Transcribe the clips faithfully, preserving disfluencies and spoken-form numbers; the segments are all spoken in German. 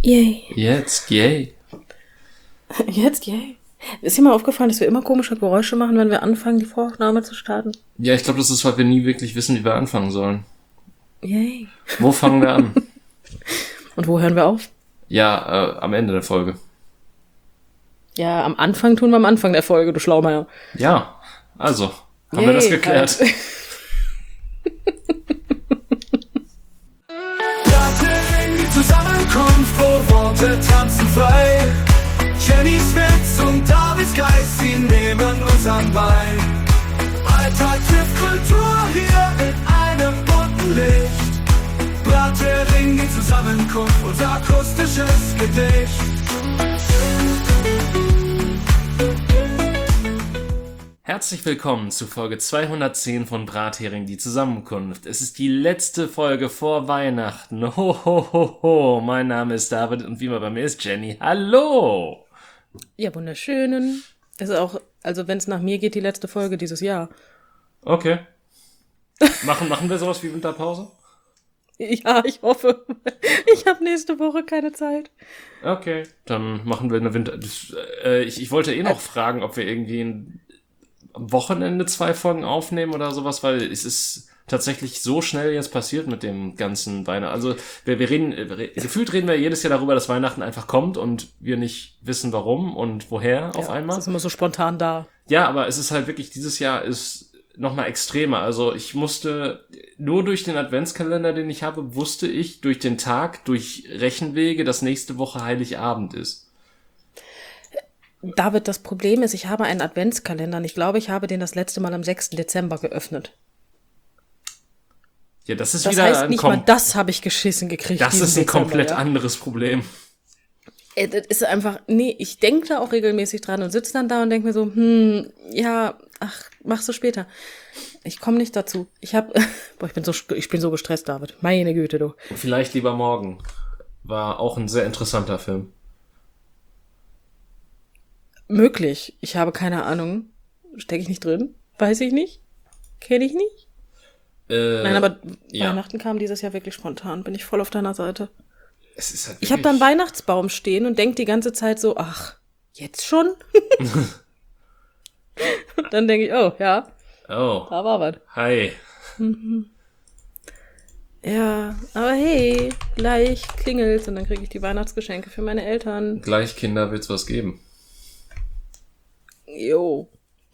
Yay. Jetzt, yay. Jetzt, yay. Ist dir mal aufgefallen, dass wir immer komische Geräusche machen, wenn wir anfangen, die Voraufnahme zu starten? Ja, ich glaube, das ist, weil wir nie wirklich wissen, wie wir anfangen sollen. Yay. Wo fangen wir an? Und wo hören wir auf? Ja, äh, am Ende der Folge. Ja, am Anfang tun wir am Anfang der Folge, du Schlaumeier. Ja, also, haben Yay, wir das geklärt. Halt. Die Zusammenkunft, wo Worte tanzen frei. Jennys Witz und Davids Geist, sie nehmen uns an Bein. Alltag trifft Kultur hier in einem bunten Licht. Brathering, die Zusammenkunft, unser akustisches Gedicht. Herzlich willkommen zu Folge zweihundertzehn von Brathering, die Zusammenkunft. Es ist die letzte Folge vor Weihnachten. Ho, ho, ho, ho. Mein Name ist David und wie immer bei mir ist Jenny. Hallo! Ja, wunderschönen. Ist auch, also wenn es nach mir geht, die letzte Folge dieses Jahr. Okay. Machen, machen wir sowas wie Winterpause? Ja, ich hoffe. Ich habe nächste Woche keine Zeit. Okay, dann machen wir eine Winter... Das, äh, ich, ich wollte eh noch fragen, ob wir irgendwie ein am Wochenende zwei Folgen aufnehmen oder sowas, weil es ist tatsächlich so schnell jetzt passiert mit dem ganzen Weihnachten. Also wir, wir reden, re, gefühlt reden wir jedes Jahr darüber, dass Weihnachten einfach kommt und wir nicht wissen warum und woher auf Ja, einmal. das ist immer so spontan da. Ja, aber es ist halt wirklich, dieses Jahr ist nochmal extremer. Also ich musste, nur durch den Adventskalender, den ich habe, wusste ich durch den Tag, durch Rechenwege, dass nächste Woche Heiligabend ist. David, das Problem ist, ich habe einen Adventskalender und ich glaube, ich habe den das letzte Mal am sechsten Dezember geöffnet. Ja, das ist das wieder heißt, ein nicht kom- mal das habe ich geschissen gekriegt. Das ist ein Dezember, komplett ja. anderes Problem. Äh, Das ist einfach, nee, ich denke da auch regelmäßig dran und sitze dann da und denke mir so, hm, ja, ach, machst du später. Ich komme nicht dazu. Ich habe, boah, ich bin so, ich bin so gestresst, David. Meine Güte, du. Vielleicht lieber morgen. War auch ein sehr interessanter Film. Möglich. Ich habe keine Ahnung. Stecke ich nicht drin? Weiß ich nicht. Kenne ich nicht. Äh, Nein, aber ja. Weihnachten kam dieses Jahr wirklich spontan. Bin ich voll auf deiner Seite. Es ist halt Ich habe da einen Weihnachtsbaum stehen und denke die ganze Zeit so, ach, jetzt schon? Und dann denke ich, oh, ja, Oh, da war was. hi. Ja, aber hey, gleich klingelt's und dann kriege ich die Weihnachtsgeschenke für meine Eltern. Gleich Kinder wird's was geben. Jo.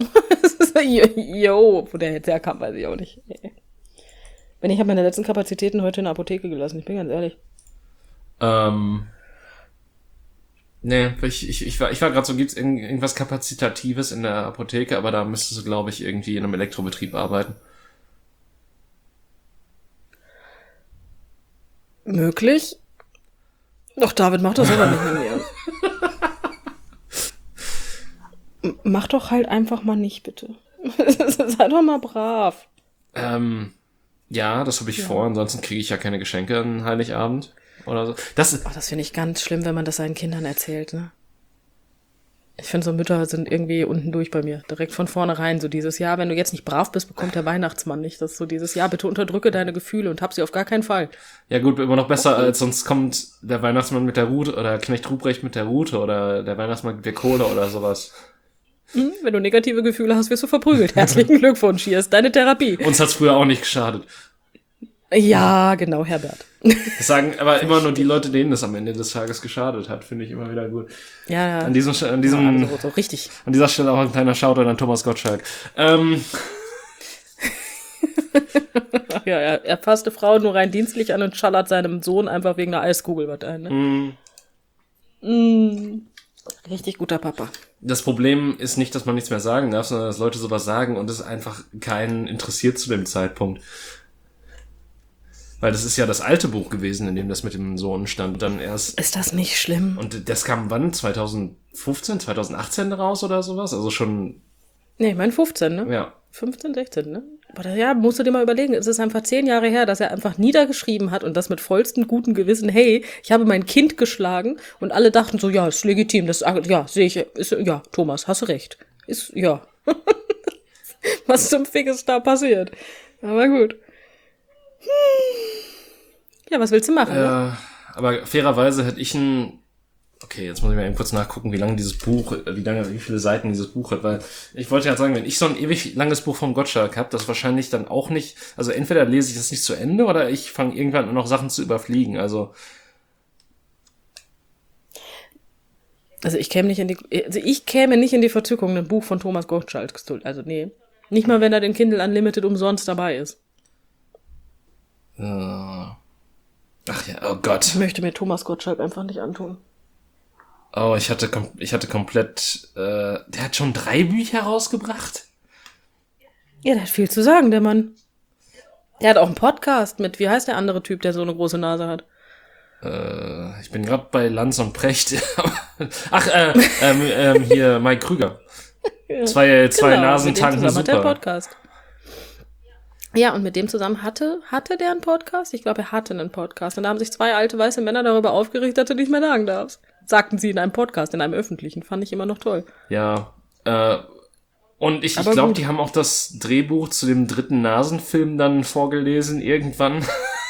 Jo, wo der jetzt herkam, weiß ich auch nicht. Wenn ich habe meine letzten Kapazitäten heute in der Apotheke gelassen, ich bin ganz ehrlich. Ähm. Nee, ich, ich, ich war, ich war gerade so, gibt's irgend, irgendwas Kapazitatives in der Apotheke, aber da müsstest du, glaube ich, irgendwie in einem Elektrobetrieb arbeiten. Möglich? Doch, David, mach das aber nicht mit mir. M- Mach doch halt einfach mal nicht, bitte. Sei doch mal brav. Ähm, ja, das habe ich Ja. vor, ansonsten kriege ich ja keine Geschenke an Heiligabend oder so. Das ist, Oh, das finde ich ganz schlimm, wenn man das seinen Kindern erzählt, ne? Ich finde, so Mütter sind irgendwie unten durch bei mir. Direkt von vornherein. So dieses Jahr, wenn du jetzt nicht brav bist, bekommt der Weihnachtsmann nicht. Das ist so dieses Jahr, bitte unterdrücke deine Gefühle und hab sie auf gar keinen Fall. ja gut, immer noch besser, als sonst kommt der Weihnachtsmann mit der Rute oder Knecht Ruprecht mit der Rute oder der Weihnachtsmann mit der Kohle oder sowas. Hm? Wenn du negative Gefühle hast, wirst du verprügelt. Herzlichen Glückwunsch, hier ist deine Therapie. Uns hat's früher auch nicht geschadet. Ja, genau, Herbert. Das sagen aber immer nur die Leute, denen das am Ende des Tages geschadet hat, finde ich immer wieder gut. Ja, ja. An diesem, an diesem, So, so richtig. an dieser Stelle auch ein kleiner Shoutout an Thomas Gottschalk. Ähm, Ach ja, er, er fasste Frauen nur rein dienstlich an und schallert seinem Sohn einfach wegen einer Eiskugel was ein, ne? mh, Mm. Richtig guter Papa. das Problem ist nicht, dass man nichts mehr sagen darf, sondern dass Leute sowas sagen und es einfach keinen interessiert zu dem Zeitpunkt. Weil das ist ja das alte Buch gewesen, in dem das mit dem Sohn stand. Dann erst, Ist das nicht schlimm? und das kam wann? zwanzig fünfzehn, zwanzig achtzehn raus oder sowas? Also schon, Nee, ich meine fünfzehn, ne? ja. fünfzehn, sechzehn, ne? Aber da, ja, musst du dir mal überlegen, es ist einfach zehn Jahre her, dass er einfach niedergeschrieben hat und das mit vollstem guten Gewissen, hey, ich habe mein Kind geschlagen und alle dachten so, ja, ist legitim, das, ja, sehe ich, ist, ja, Thomas, hast du recht. Ist, ja. Was zum Fick ist da passiert? Aber gut. Ja, was willst du machen, ne? Ja, aber fairerweise hätte ich ein, okay, jetzt muss ich mal eben kurz nachgucken, wie lange dieses Buch, wie lange, wie viele Seiten dieses Buch hat, weil ich wollte ja sagen, wenn ich so ein ewig langes Buch vom Gottschalk habe, das wahrscheinlich dann auch nicht, also entweder lese ich das nicht zu Ende oder ich fange irgendwann nur noch Sachen zu überfliegen, also. Also ich käme nicht in die, also ich käme nicht in die Verzückung, ein Buch von Thomas Gottschalk zu, also nee. Nicht mal, wenn er den Kindle Unlimited umsonst dabei ist. Ach ja, oh Gott. Ich möchte mir Thomas Gottschalk einfach nicht antun. Oh, ich hatte, kom- ich hatte komplett, äh, der hat schon drei Bücher rausgebracht? Ja, der hat viel zu sagen, der Mann. Der hat auch einen Podcast mit, wie heißt der andere Typ, der so eine große Nase hat? Äh, ich bin gerade bei Lanz und Precht. Ach, äh, ähm, ähm, hier, Mike Krüger. Ja, Zwei, zwei genau, Nasen mit dem tanken zusammen hat der einen super. Podcast. Ja, und mit dem zusammen hatte, hatte der einen Podcast? Ich glaube, er hatte einen Podcast. Und da haben sich zwei alte weiße Männer darüber aufgeregt, dass du nicht mehr sagen darfst. Sagten sie in einem Podcast, in einem öffentlichen. Fand ich immer noch toll. Ja, äh, und ich, ich Aber glaube, gut. die haben auch das Drehbuch zu dem dritten Nasenfilm dann vorgelesen, irgendwann.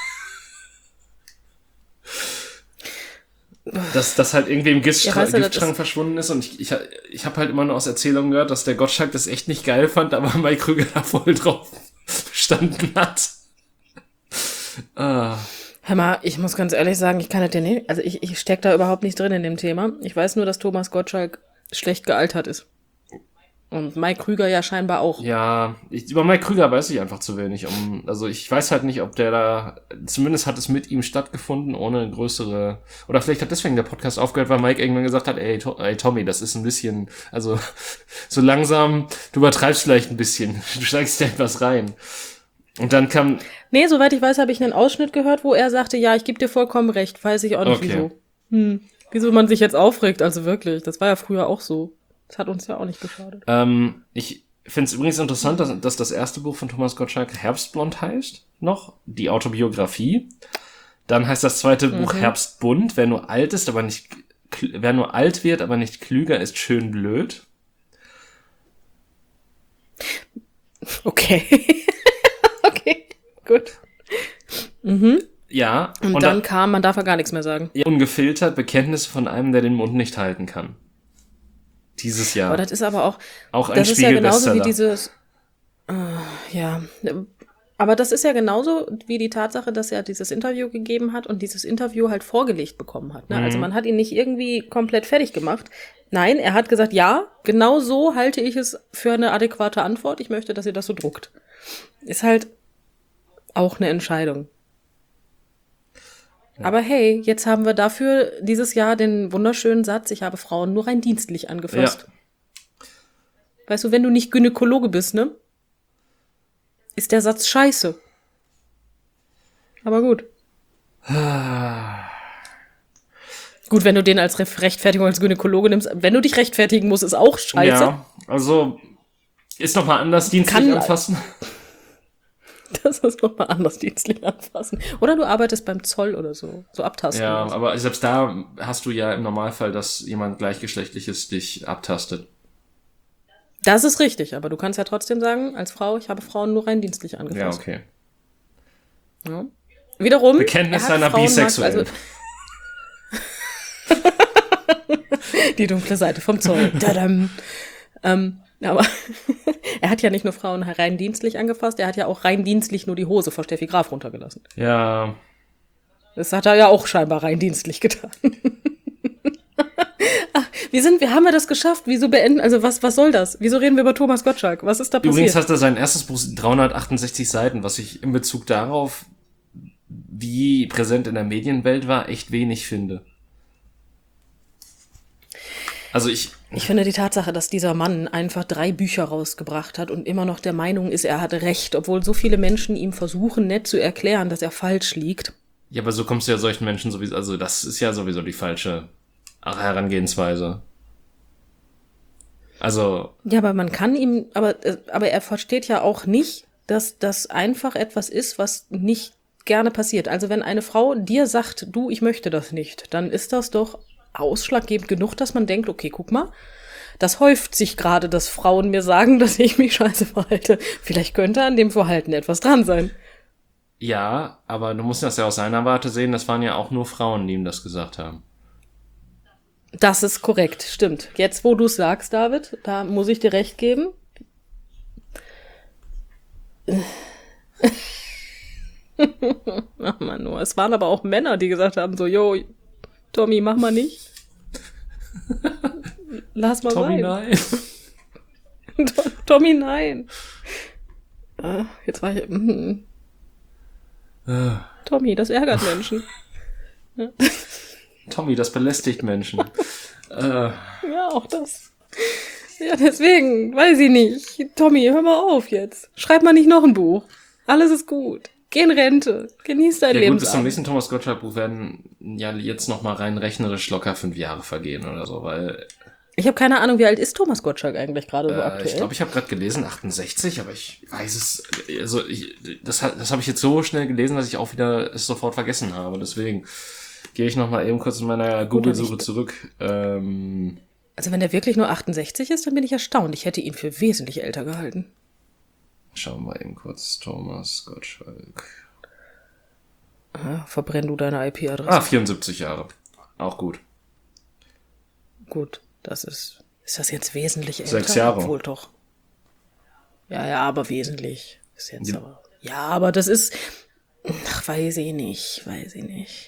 dass das halt irgendwie im Giftschrank, Ja, weißt du, das Giftschrank ist- verschwunden ist und ich, ich, ich habe halt immer nur aus Erzählungen gehört, dass der Gottschalk das echt nicht geil fand, aber Mike Krüger da voll drauf bestanden hat. Ah. Hör mal, ich muss ganz ehrlich sagen, ich kann das dir nicht, also ich, ich steck da überhaupt nicht drin in dem Thema. Ich weiß nur, dass Thomas Gottschalk schlecht gealtert ist. Und Mike Krüger ja scheinbar auch. Ja, ich, über Mike Krüger weiß ich einfach zu wenig. Um, also ich weiß halt nicht, ob der da, zumindest hat es mit ihm stattgefunden, ohne größere, oder vielleicht hat deswegen der Podcast aufgehört, weil Mike irgendwann gesagt hat, ey, to, ey Tommy, das ist ein bisschen, also so langsam, du übertreibst vielleicht ein bisschen, du steigst ja etwas rein. Und dann kam, Nee, soweit ich weiß, habe ich einen Ausschnitt gehört, wo er sagte, ja, ich gebe dir vollkommen recht, weiß ich auch nicht, Okay. wieso. Hm. Wieso man sich jetzt aufregt, also wirklich, das war ja früher auch so. Das hat uns ja auch nicht geschadet. ähm, ich finde es übrigens interessant, dass, dass das erste Buch von Thomas Gottschalk Herbstblond heißt, noch, die Autobiografie. Dann heißt das zweite Buch Herbstbunt, wer nur alt ist, aber nicht, kl- wer nur alt wird, aber nicht klüger, ist schön blöd. Okay. Okay, gut. Ja, Und, und dann da- kam, man darf ja gar nichts mehr sagen. ja, ungefiltert Bekenntnisse von einem, der den Mund nicht halten kann. Dieses Jahr. Aber das ist aber auch, Auch ein das ist ja genauso wie Spiegel-Bestseller. dieses, äh, ja, aber das ist ja genauso wie die Tatsache, dass er dieses Interview gegeben hat und dieses Interview halt vorgelegt bekommen hat. Ne? Also man hat ihn nicht irgendwie komplett fertig gemacht. Nein, er hat gesagt, ja, genau so halte ich es für eine adäquate Antwort. Ich möchte, dass ihr das so druckt. Ist halt auch eine Entscheidung. Aber hey, jetzt haben wir dafür dieses Jahr den wunderschönen Satz, ich habe Frauen nur rein dienstlich angefasst. Ja. Weißt du, wenn du nicht Gynäkologe bist, ne? Ist der Satz scheiße. Aber gut. Gut, wenn du den als Re- Rechtfertigung als Gynäkologe nimmst, wenn du dich rechtfertigen musst, ist auch scheiße. Ja, also ist noch mal anders dienstlich Kann- anfassen. Das ist nochmal anders dienstlich anfassen. Oder du arbeitest beim Zoll oder so. So abtasten. Ja, oder so. aber selbst da hast du ja im Normalfall, dass jemand Gleichgeschlechtliches dich abtastet. Das ist richtig, aber du kannst ja trotzdem sagen, als Frau, ich habe Frauen nur rein dienstlich Ja, angefasst. okay. Ja. Wiederum. Bekenntnis er hat einer Frauen Bisexuellen. also- Die dunkle Seite vom Zoll. Tadam. Ähm, aber er hat ja nicht nur Frauen rein dienstlich angefasst, er hat ja auch rein dienstlich nur die Hose vor Steffi Graf runtergelassen. Ja, Das hat er ja auch scheinbar rein dienstlich getan. Ach, wir sind, wir haben ja das geschafft. Wieso beenden? Also was, was soll das? Wieso reden wir über Thomas Gottschalk? Was ist da passiert? übrigens hat er sein erstes Buch dreihundertachtundsechzig Seiten, was ich in Bezug darauf, wie präsent in der Medienwelt war, echt wenig finde. Also ich, Ich finde die Tatsache, dass dieser Mann einfach drei Bücher rausgebracht hat und immer noch der Meinung ist, er hatte recht, obwohl so viele Menschen ihm versuchen, nett zu erklären, dass er falsch liegt. ja, aber so kommst du ja solchen Menschen sowieso, also das ist ja sowieso die falsche Herangehensweise. Also, Ja, aber man kann ihm, aber, äh, aber er versteht ja auch nicht, dass das einfach etwas ist, was nicht gerne passiert. Also wenn eine Frau dir sagt, du, ich möchte das nicht, dann ist das doch ausschlaggebend genug, dass man denkt, okay, guck mal, das häuft sich gerade, dass Frauen mir sagen, dass ich mich scheiße verhalte. Vielleicht könnte an dem Verhalten etwas dran sein. Ja, aber du musst das ja aus seiner Warte sehen, das waren ja auch nur Frauen, die ihm das gesagt haben. Das ist korrekt, stimmt. Jetzt, wo du es sagst, David, da muss ich dir recht geben. Ach man, nur. Es waren aber auch Männer, die gesagt haben so, jo, Tommy, mach mal nicht. Lass mal Tommy, sein. nein. Tommy, nein. Ah, jetzt war ich... Mm. Tommy, das ärgert Menschen. Tommy, das belästigt Menschen. äh, Ja, auch das. Ja, deswegen, weiß ich nicht. Tommy, hör mal auf jetzt. Schreib mal nicht noch ein Buch. Alles ist gut. Geh in Rente. Genieß dein ja Leben. gut, bis zum nächsten Thomas Gottschalk-Buch werden ja jetzt noch mal rein rechnerisch locker fünf Jahre vergehen oder so, weil... Ich habe keine Ahnung, wie alt ist Thomas Gottschalk eigentlich gerade so äh, aktuell? Ich glaube, ich habe gerade gelesen, achtundsechzig, aber ich weiß es... Also ich, das, das habe ich jetzt so schnell gelesen, dass ich auch wieder es sofort vergessen habe. Deswegen gehe ich noch mal eben kurz in meiner Google-Suche zurück. Ähm... Also wenn er wirklich nur achtundsechzig ist, dann bin ich erstaunt. Ich hätte ihn für wesentlich älter gehalten. Schauen wir eben kurz. Thomas Gottschalk. Ah, verbrenn du deine I P-Adresse. Ah, vierundsiebzig Jahre. Auch gut. Gut, das ist... Ist das jetzt wesentlich älter? Sechs Jahre. Obwohl doch. Ja, ja, aber wesentlich. Ist jetzt Ja. aber... Ja, aber das ist... Ach, weiß ich nicht, weiß ich nicht.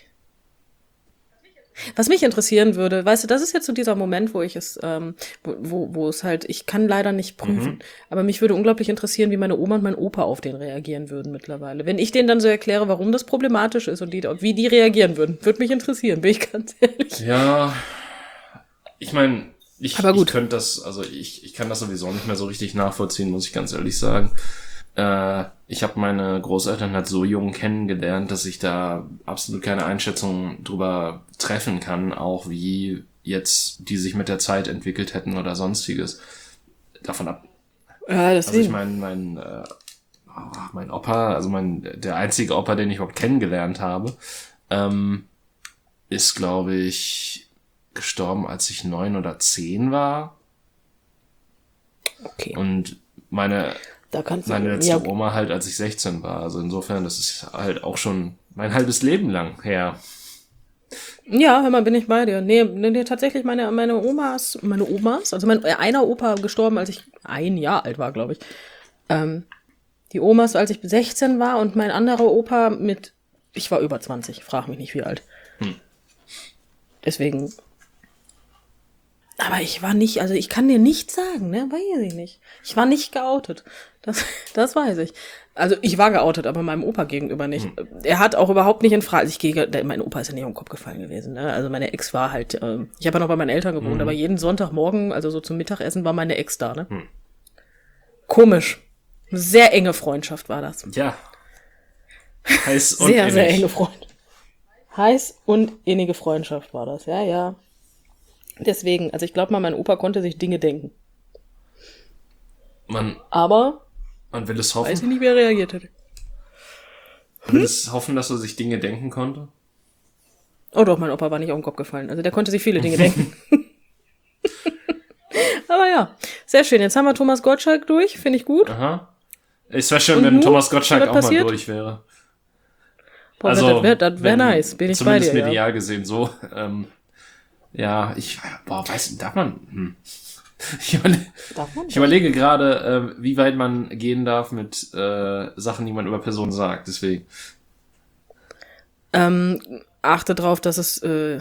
Was mich interessieren würde, weißt du, das ist jetzt so dieser Moment, wo ich es, ähm, wo, wo, wo es halt, ich kann leider nicht prüfen, Mhm. aber mich würde unglaublich interessieren, wie meine Oma und mein Opa auf den reagieren würden mittlerweile. Wenn ich denen dann so erkläre, warum das problematisch ist und die, wie die reagieren würden, würde mich interessieren, bin ich ganz ehrlich. Ja, ich meine, ich, Aber gut. ich könnte das, also ich, ich kann das sowieso nicht mehr so richtig nachvollziehen, muss ich ganz ehrlich sagen. Äh, ich habe meine Großeltern halt so jung kennengelernt, dass ich da absolut keine Einschätzung drüber treffen kann, auch wie jetzt die sich mit der Zeit entwickelt hätten oder sonstiges. Davon ab. Ja, Also ich deswegen. meine, mein, äh, oh, mein Opa, also mein der einzige Opa, den ich überhaupt kennengelernt habe, ähm, ist, glaube ich, gestorben, als ich neun oder zehn war. Okay, Und meine da kannst du... meine letzte ja, Oma halt, als ich sechzehn war. Also insofern, das ist halt auch schon mein halbes Leben lang her. ja, hör mal, bin ich bei dir. Nee, nee, nee, tatsächlich meine, meine Omas, meine Omas, also mein äh, einer Opa gestorben, als ich ein Jahr alt war, glaube ich. Ähm, die Omas, als ich sechzehn war und mein anderer Opa mit, ich war über zwanzig, frag mich nicht wie alt. Hm. Deswegen. Aber ich war nicht, also ich kann dir nicht sagen, ne, weiß ich nicht. Ich war nicht geoutet. Das, das weiß ich. Also ich war geoutet, aber meinem Opa gegenüber nicht. Hm. Er hat auch überhaupt nicht in Frage, also ich gehe, der- mein Opa ist ja nicht um den Kopf gefallen gewesen, ne. Also meine Ex war halt, ähm, ich habe ja noch bei meinen Eltern gewohnt, aber jeden Sonntagmorgen, also so zum Mittagessen, war meine Ex da, ne. Hm. Komisch. Eine sehr enge Freundschaft war das. Ja. Heiß und Sehr, sehr innig. enge Freundschaft. Heiß und innige Freundschaft war das, ja, ja. Deswegen, also ich glaube mal, mein Opa konnte sich Dinge denken. Man, Aber man will es weiß ich hoffen. nicht, wie er reagiert hätte. Man will es hoffen, dass er sich Dinge denken konnte. Oh doch, mein Opa war nicht auf den Kopf gefallen. Also der konnte sich viele Dinge denken. Aber ja, sehr schön. Jetzt haben wir Thomas Gottschalk durch, finde ich gut. Aha. Es wäre schön, Und wenn nun? Thomas Gottschalk Was auch mal passiert? durch wäre. Boah, Also, das wäre das wär wenn- nice, bin ich bei zumindest dir. Ja. medial gesehen so. Ähm, ja, ich, boah, weiß, darf man, hm. Ich, überle Darf man ich überlege gerade, äh, wie weit man gehen darf mit äh, Sachen, die man über Personen sagt, deswegen. Ähm, achte drauf, dass es äh,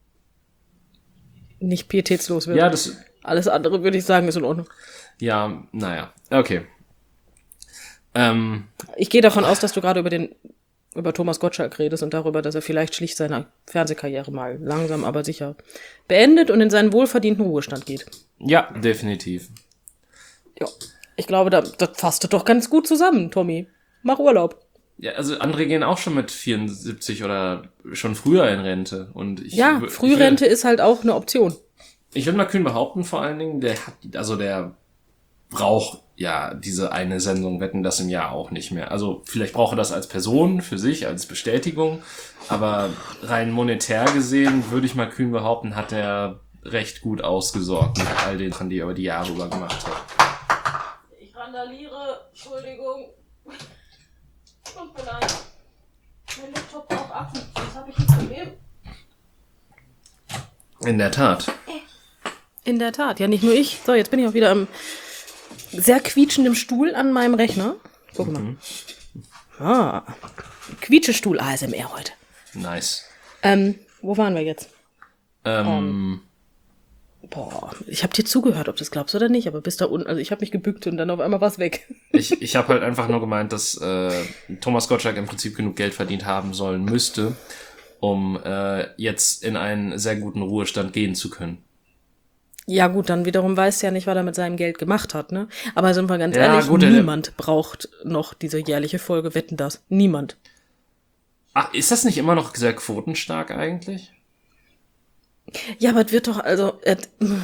nicht pietätslos wird. Ja, das, Alles andere würde ich sagen, ist in Ordnung. ja, naja, okay. Ähm, Ich gehe davon aus, dass du gerade über den über Thomas Gottschalk redest und darüber, dass er vielleicht schlicht seine Fernsehkarriere mal langsam, aber sicher beendet und in seinen wohlverdienten Ruhestand geht. ja, definitiv. Ja. Ich glaube, da, das fasst doch ganz gut zusammen, Tommy. Mach Urlaub. Ja, also andere gehen auch schon mit vierundsiebzig oder schon früher in Rente. Und ich, Ja, ich will- Frührente ist halt auch eine Option. Ich würde mal kühn behaupten, vor allen Dingen, der hat, also der braucht ja diese eine Sendung Wetten, das im Jahr auch nicht mehr. Also vielleicht braucht er das als Person für sich, als Bestätigung, aber rein monetär gesehen, würde ich mal kühn behaupten, hat er recht gut ausgesorgt mit all den Sachen, die er über die Jahre über gemacht hat. Ich randaliere, Entschuldigung. Tut mir leid. mein Laptop braucht Akku. Das habe ich ein Problem. In der Tat. In der Tat. Ja, nicht nur ich. So, jetzt bin ich auch wieder am sehr quietschenden Stuhl an meinem Rechner. Guck mal. Mhm. Ah, Quietschestuhl A S M R heute. Nice. Ähm, wo waren wir jetzt? Ähm... Um, Boah, ich habe dir zugehört, ob du das glaubst oder nicht, aber bis da unten, also ich habe mich gebückt und dann auf einmal war es weg. Ich, ich habe halt einfach nur gemeint, dass äh, Thomas Gottschalk im Prinzip genug Geld verdient haben sollen müsste, um äh, jetzt in einen sehr guten Ruhestand gehen zu können. Ja gut, dann wiederum weiß ja nicht, was er mit seinem Geld gemacht hat, ne? Aber sind wir ganz Ja, ehrlich, gut, niemand der, braucht noch diese jährliche Folge Wetten, das. Niemand. Ach, ist das nicht immer noch sehr quotenstark eigentlich? Ja, aber es wird doch, also, äh,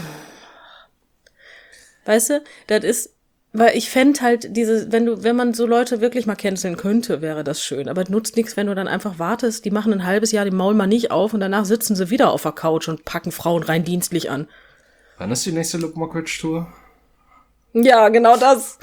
weißt du, das ist, weil ich fände halt diese, wenn du, wenn man so Leute wirklich mal canceln könnte, wäre das schön. Aber es nutzt nichts, wenn du dann einfach wartest, die machen ein halbes Jahr den Maul mal nicht auf und danach sitzen sie wieder auf der Couch und packen Frauen rein dienstlich an. Wann ist die nächste Luke Mockridge-Tour? Ja, genau das.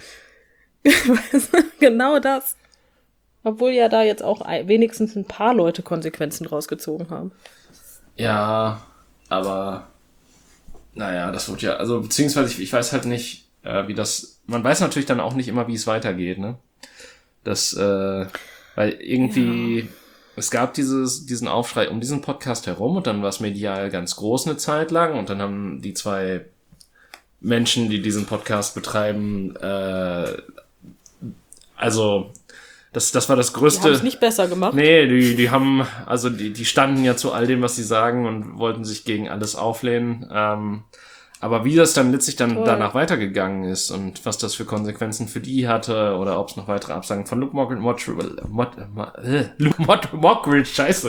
Genau das. Obwohl ja da jetzt auch wenigstens ein paar Leute Konsequenzen rausgezogen haben. Ja, aber naja, das wird ja, also beziehungsweise ich, ich weiß halt nicht, äh, wie das, man weiß natürlich dann auch nicht immer, wie es weitergeht, ne? Das, äh, weil irgendwie, ja. Es gab dieses, diesen Aufschrei um diesen Podcast herum und dann war es medial ganz groß eine Zeit lang und dann haben die zwei Menschen, die diesen Podcast betreiben, äh, also Das, das war das Größte. Die haben es nicht besser gemacht. Nee, die, die haben, also die, die standen ja zu all dem, was sie sagen und wollten sich gegen alles auflehnen. Ähm, aber wie das dann letztlich dann Toll. danach weitergegangen ist und was das für Konsequenzen für die hatte oder ob es noch weitere Absagen von Luke Mockridge, Mockridge, Mockridge, Luke Mockridge, scheiße.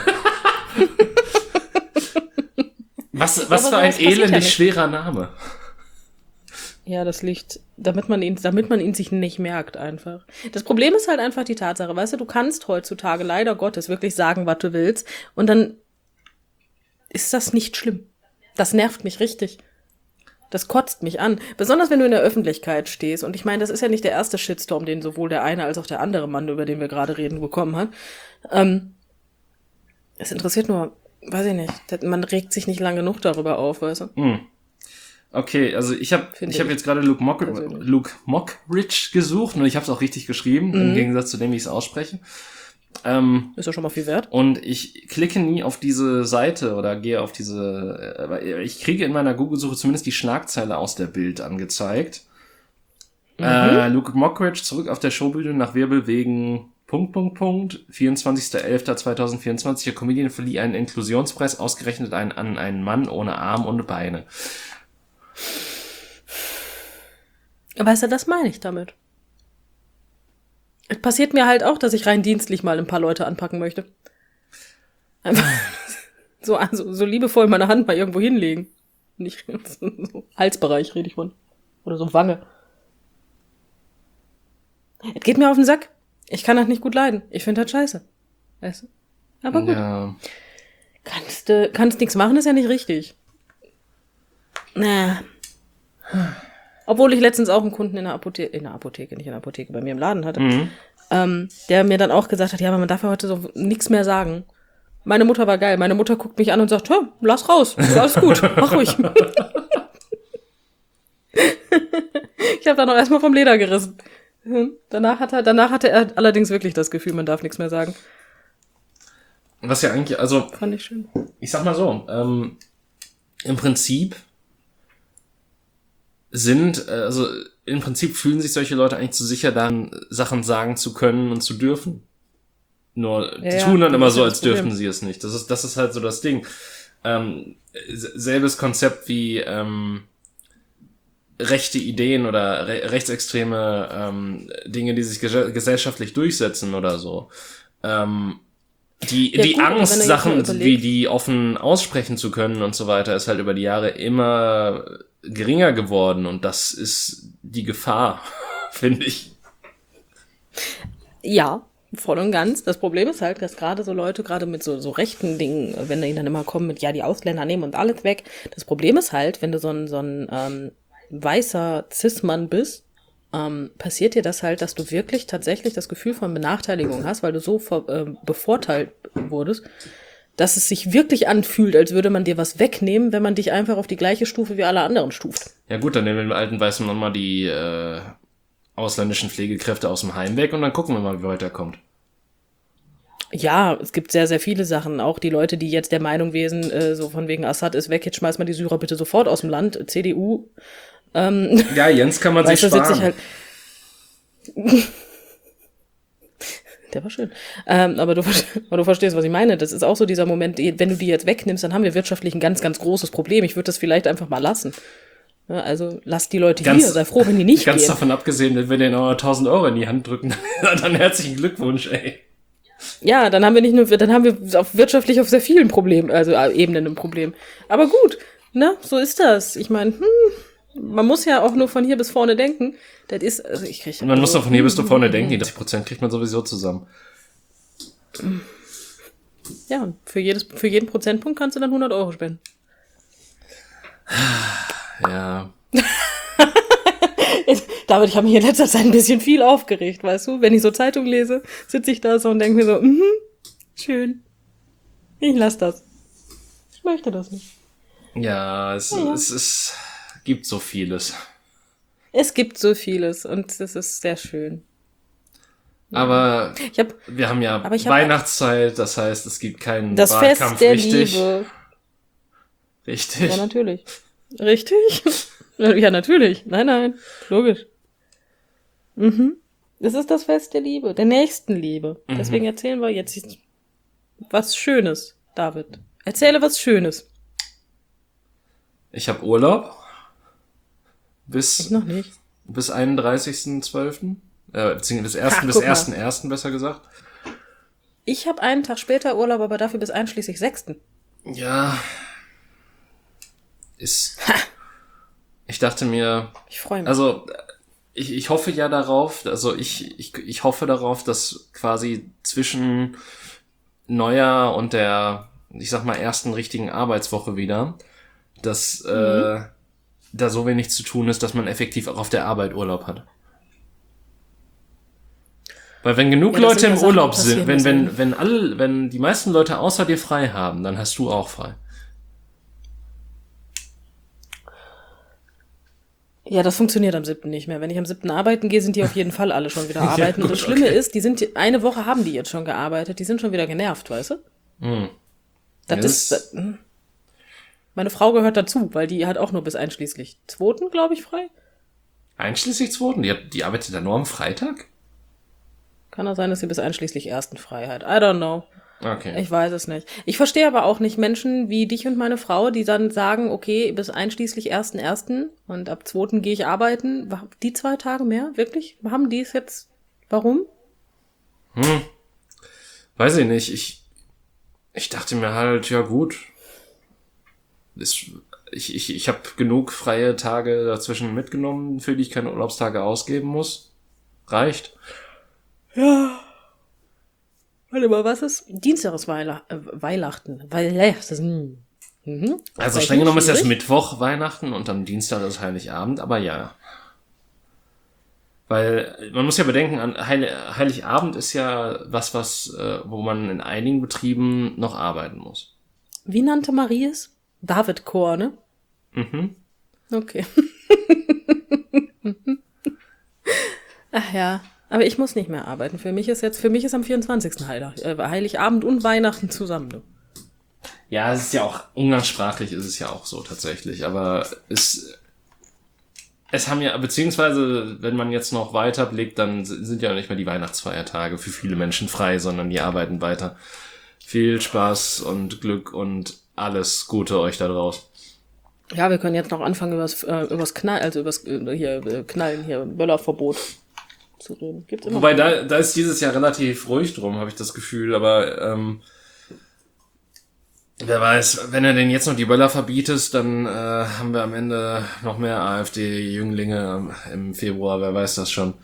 was, was für ein elendig ja schwerer Name. Ja, das liegt, damit man ihn, damit man ihn sich nicht merkt einfach. Das Problem ist halt einfach die Tatsache, weißt du, du kannst heutzutage leider Gottes wirklich sagen, was du willst und dann ist das nicht schlimm. Das nervt mich richtig. Das kotzt mich an. Besonders wenn du in der Öffentlichkeit stehst und ich meine, das ist ja nicht der erste Shitstorm, den sowohl der eine als auch der andere Mann, über den wir gerade reden, bekommen hat. Ähm, es interessiert nur, weiß ich nicht, man regt sich nicht lang genug darüber auf, weißt du. Hm. Okay, also ich habe ich habe jetzt gerade Luke, Mock, Luke Mockridge gesucht und ich habe es auch richtig geschrieben, mhm. im Gegensatz zu dem, wie ich es ausspreche. Ähm, ist ja schon mal viel wert. Und ich klicke nie auf diese Seite oder gehe auf diese, äh, ich kriege in meiner Google-Suche zumindest die Schlagzeile aus der Bild angezeigt. Mhm. Äh, Luke Mockridge zurück auf der Showbühne nach Wirbel wegen Punkt, Punkt, Punkt, vierundzwanzigster elfter zweitausendvierundzwanzig. Der Comedian verlieh einen Inklusionspreis, ausgerechnet einen, an einen Mann ohne Arm und Beine. Weißt du, das meine ich damit. Es passiert mir halt auch, dass ich rein dienstlich mal ein paar Leute anpacken möchte. Einfach so, also, so liebevoll meine Hand mal irgendwo hinlegen. Nicht so Halsbereich rede ich von. Oder so Wange. Es geht mir auf den Sack. Ich kann das nicht gut leiden. Ich finde das scheiße. Weißt du? Aber gut. Ja. Kannst du, kannst nichts machen, ist ja nicht richtig. Na. Obwohl ich letztens auch einen Kunden in der Apotheke, in der Apotheke, nicht in der Apotheke, bei mir im Laden hatte, mhm. ähm, der mir dann auch gesagt hat, ja, aber man darf ja heute so nichts mehr sagen. Meine Mutter war geil. Meine Mutter guckt mich an und sagt, hör, lass raus, ist alles gut, mach ruhig. Ich habe dann auch erstmal vom Leder gerissen. Danach hatte, danach hatte er allerdings wirklich das Gefühl, man darf nichts mehr sagen. Was ja eigentlich, also, fand ich schön. Ich sag mal so, ähm, im Prinzip sind, also im Prinzip fühlen sich solche Leute eigentlich zu sicher, dann Sachen sagen zu können und zu dürfen. Nur, die ja, tun dann immer so, als dürften sie es nicht. Das ist, das ist halt so das Ding. Ähm, selbes Konzept wie ähm, rechte Ideen oder re- rechtsextreme ähm, Dinge, die sich ges- gesellschaftlich durchsetzen oder so. Ähm, die, ja, die gut, Angst, Sachen wie die offen aussprechen zu können und so weiter, ist halt über die Jahre immer geringer geworden und das ist die Gefahr, finde ich. Ja, voll und ganz. Das Problem ist halt, dass gerade so Leute, gerade mit so, so rechten Dingen, wenn da ihnen dann immer kommen mit, ja, die Ausländer nehmen und alles weg. Das Problem ist halt, wenn du so ein, so ein ähm, weißer Cis-Mann bist, ähm, passiert dir das halt, dass du wirklich tatsächlich das Gefühl von Benachteiligung hast, weil du so vor, äh, bevorteilt wurdest, dass es sich wirklich anfühlt, als würde man dir was wegnehmen, wenn man dich einfach auf die gleiche Stufe wie alle anderen stuft. Ja gut, dann nehmen wir dem alten weißen Mann mal die äh, ausländischen Pflegekräfte aus dem Heim weg und dann gucken wir mal, wie weit er kommt. Ja, es gibt sehr, sehr viele Sachen. Auch die Leute, die jetzt der Meinung wären, äh, so von wegen Assad ist weg, jetzt schmeißt man die Syrer bitte sofort aus dem Land, C D U. Ähm, Ja, Jens kann man sich weißt du, sparen. sitze ich halt. Der war schön. Ähm, aber, du, aber du verstehst, was ich meine. Das ist auch so dieser Moment, wenn du die jetzt wegnimmst, dann haben wir wirtschaftlich ein ganz, ganz großes Problem. Ich würde das vielleicht einfach mal lassen. Ja, also lass die Leute Ganz- hier, sei froh, wenn die nicht Ganz gehen. davon abgesehen, wenn wir denen auch tausend Euro in die Hand drücken, dann herzlichen Glückwunsch, ey. Ja, dann haben wir nicht nur, dann haben wir auf wirtschaftlich auf sehr vielen Problemen, also äh, Ebenen ein Problem. Aber gut, ne, so ist das. Ich meine, hm, man muss ja auch nur von hier bis vorne denken. Das ist, also ich kriege. Und man muss doch von hier bis vorne denken, die dreißig Prozent kriegt man sowieso zusammen. Ja, für jedes, für jeden Prozentpunkt kannst du dann hundert Euro spenden. Ja. David, ich habe mich in letzter Zeit ein bisschen viel aufgeregt, weißt du? Wenn ich so Zeitung lese, sitze ich da so und denke mir so, mhm, schön. Ich lass das. Ich möchte das nicht. Ja, es, Ja. es, es gibt so vieles. Es gibt so vieles und es ist sehr schön. Aber Ich habe wir haben ja Aber ich hab- Weihnachtszeit, das heißt, es gibt keinen das Wahlkampf Fest der richtig. Liebe. Richtig. Ja, natürlich. Richtig? Ja, natürlich. Nein, nein. Logisch. Mhm. Es ist das Fest der Liebe, der Nächstenliebe. Mhm. Deswegen erzählen wir jetzt was Schönes, David. Erzähle was Schönes. Ich habe Urlaub Ich bis, noch nicht. bis einunddreißigsten zwölften Äh, beziehungsweise bis Ha, ersten bis guck mal. ersten ersten besser gesagt. Ich habe einen Tag später Urlaub, aber dafür bis einschließlich sechsten Ja. Ist. Ich dachte mir, Ich freue mich. also ich, ich hoffe ja darauf, also ich, ich, ich hoffe darauf, dass quasi zwischen Neujahr und der, ich sag mal, ersten richtigen Arbeitswoche wieder, dass Mhm. äh, da so wenig zu tun ist, dass man effektiv auch auf der Arbeit Urlaub hat. Weil wenn genug Ja, das Leute sind ja im Sachen, die Urlaub passieren sind, wenn, müssen. wenn, wenn alle, wenn die meisten Leute außer dir frei haben, dann hast du auch frei. Ja, das funktioniert am siebten nicht mehr. Wenn ich am siebten arbeiten gehe, sind die auf jeden Fall alle schon wieder arbeiten. gut, Und das Schlimme okay. ist, die sind, eine Woche haben die jetzt schon gearbeitet, die sind schon wieder genervt, weißt du? Hm. Das Ja, ist, das- das, hm. Meine Frau gehört dazu, weil die hat auch nur bis einschließlich zweiten, glaube ich, frei. Einschließlich zweiten? Die, hat- die arbeitet dann nur am Freitag? Kann auch sein, dass sie bis einschließlich ersten frei hat. I don't know. Okay. Ich weiß es nicht. Ich verstehe aber auch nicht Menschen wie dich und meine Frau, die dann sagen, okay, bis einschließlich ersten ersten und ab zweiten gehe ich arbeiten. Wa- Die zwei Tage mehr? Wirklich? Haben die es jetzt? Warum? Hm. Weiß ich nicht. Ich, ich dachte mir halt, ja gut. Ist, ich ich, ich habe genug freie Tage dazwischen mitgenommen, für die ich keine Urlaubstage ausgeben muss. Reicht. Ja. Warte mal, was ist? Dienstagsweihnachten. Äh, Weihnachten. Weihnachten. Mhm. Also Bei streng dir genommen ist erst schwierig? Mittwoch Weihnachten und am Dienstag ist Heiligabend, aber ja. Weil man muss ja bedenken, an Heil Heiligabend ist ja was, was, äh, wo man in einigen Betrieben noch arbeiten muss. Wie nannte Marie es? David Chor, ne? Mhm. Okay. Ach ja, aber ich muss nicht mehr arbeiten. Für mich ist jetzt, für mich ist am vierundzwanzigsten Heilig, äh, Heiligabend und Weihnachten zusammen. Du. Ja, es ist ja auch, umgangssprachlich ist es ja auch so tatsächlich, aber es, es haben ja, beziehungsweise, wenn man jetzt noch weiter blickt, dann sind ja nicht mehr die Weihnachtsfeiertage für viele Menschen frei, sondern die arbeiten weiter. Viel Spaß und Glück und alles Gute euch da draußen. Ja, wir können jetzt noch anfangen übers, äh, übers Knall, also übers äh, hier äh, Knallen hier Böllerverbot zu reden. Gibt's immer. Wobei, da, da ist dieses Jahr relativ ruhig drum, habe ich das Gefühl, aber ähm, wer weiß, wenn er denn jetzt noch die Böller verbietet, dann äh, haben wir am Ende noch mehr AfD-Jünglinge im Februar, wer weiß das schon.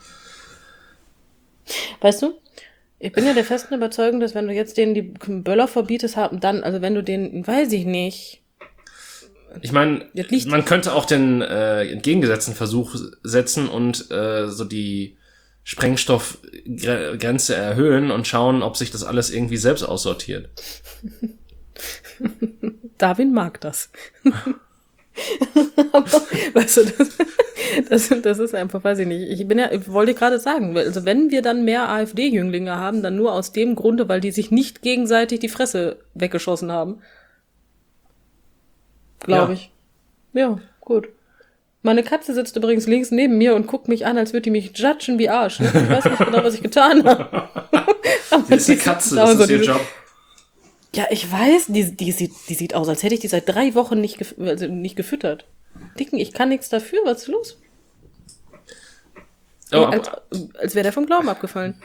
Weißt du? Ich bin ja der festen Überzeugung, dass wenn du jetzt denen die Böller verbietest, haben dann, also wenn du denen, weiß ich nicht, Ich meine, Das liegt- man könnte auch den äh, entgegengesetzten Versuch setzen und äh, so die Sprengstoffgrenze erhöhen und schauen, ob sich das alles irgendwie selbst aussortiert. Darwin mag das. Aber, weißt du, das, das, das ist einfach, weiß ich nicht. Ich bin ja, ich wollte gerade sagen, also wenn wir dann mehr AfD-Jünglinge haben, dann nur aus dem Grunde, weil die sich nicht gegenseitig die Fresse weggeschossen haben. Glaube Ja. ich. Ja, gut. Meine Katze sitzt übrigens links neben mir und guckt mich an, als würde die mich judgen wie Arsch. Ne? Ich weiß nicht genau, was ich getan habe. Die ist eine Katze, das Also ist ihr diese- Job. Ja, ich weiß, die, die, sieht, die sieht aus, als hätte ich die seit drei Wochen nicht, gef also nicht gefüttert. Dicken, ich kann nichts dafür, was ist los? Oh, Ey, aber- als als wäre der vom Glauben abgefallen.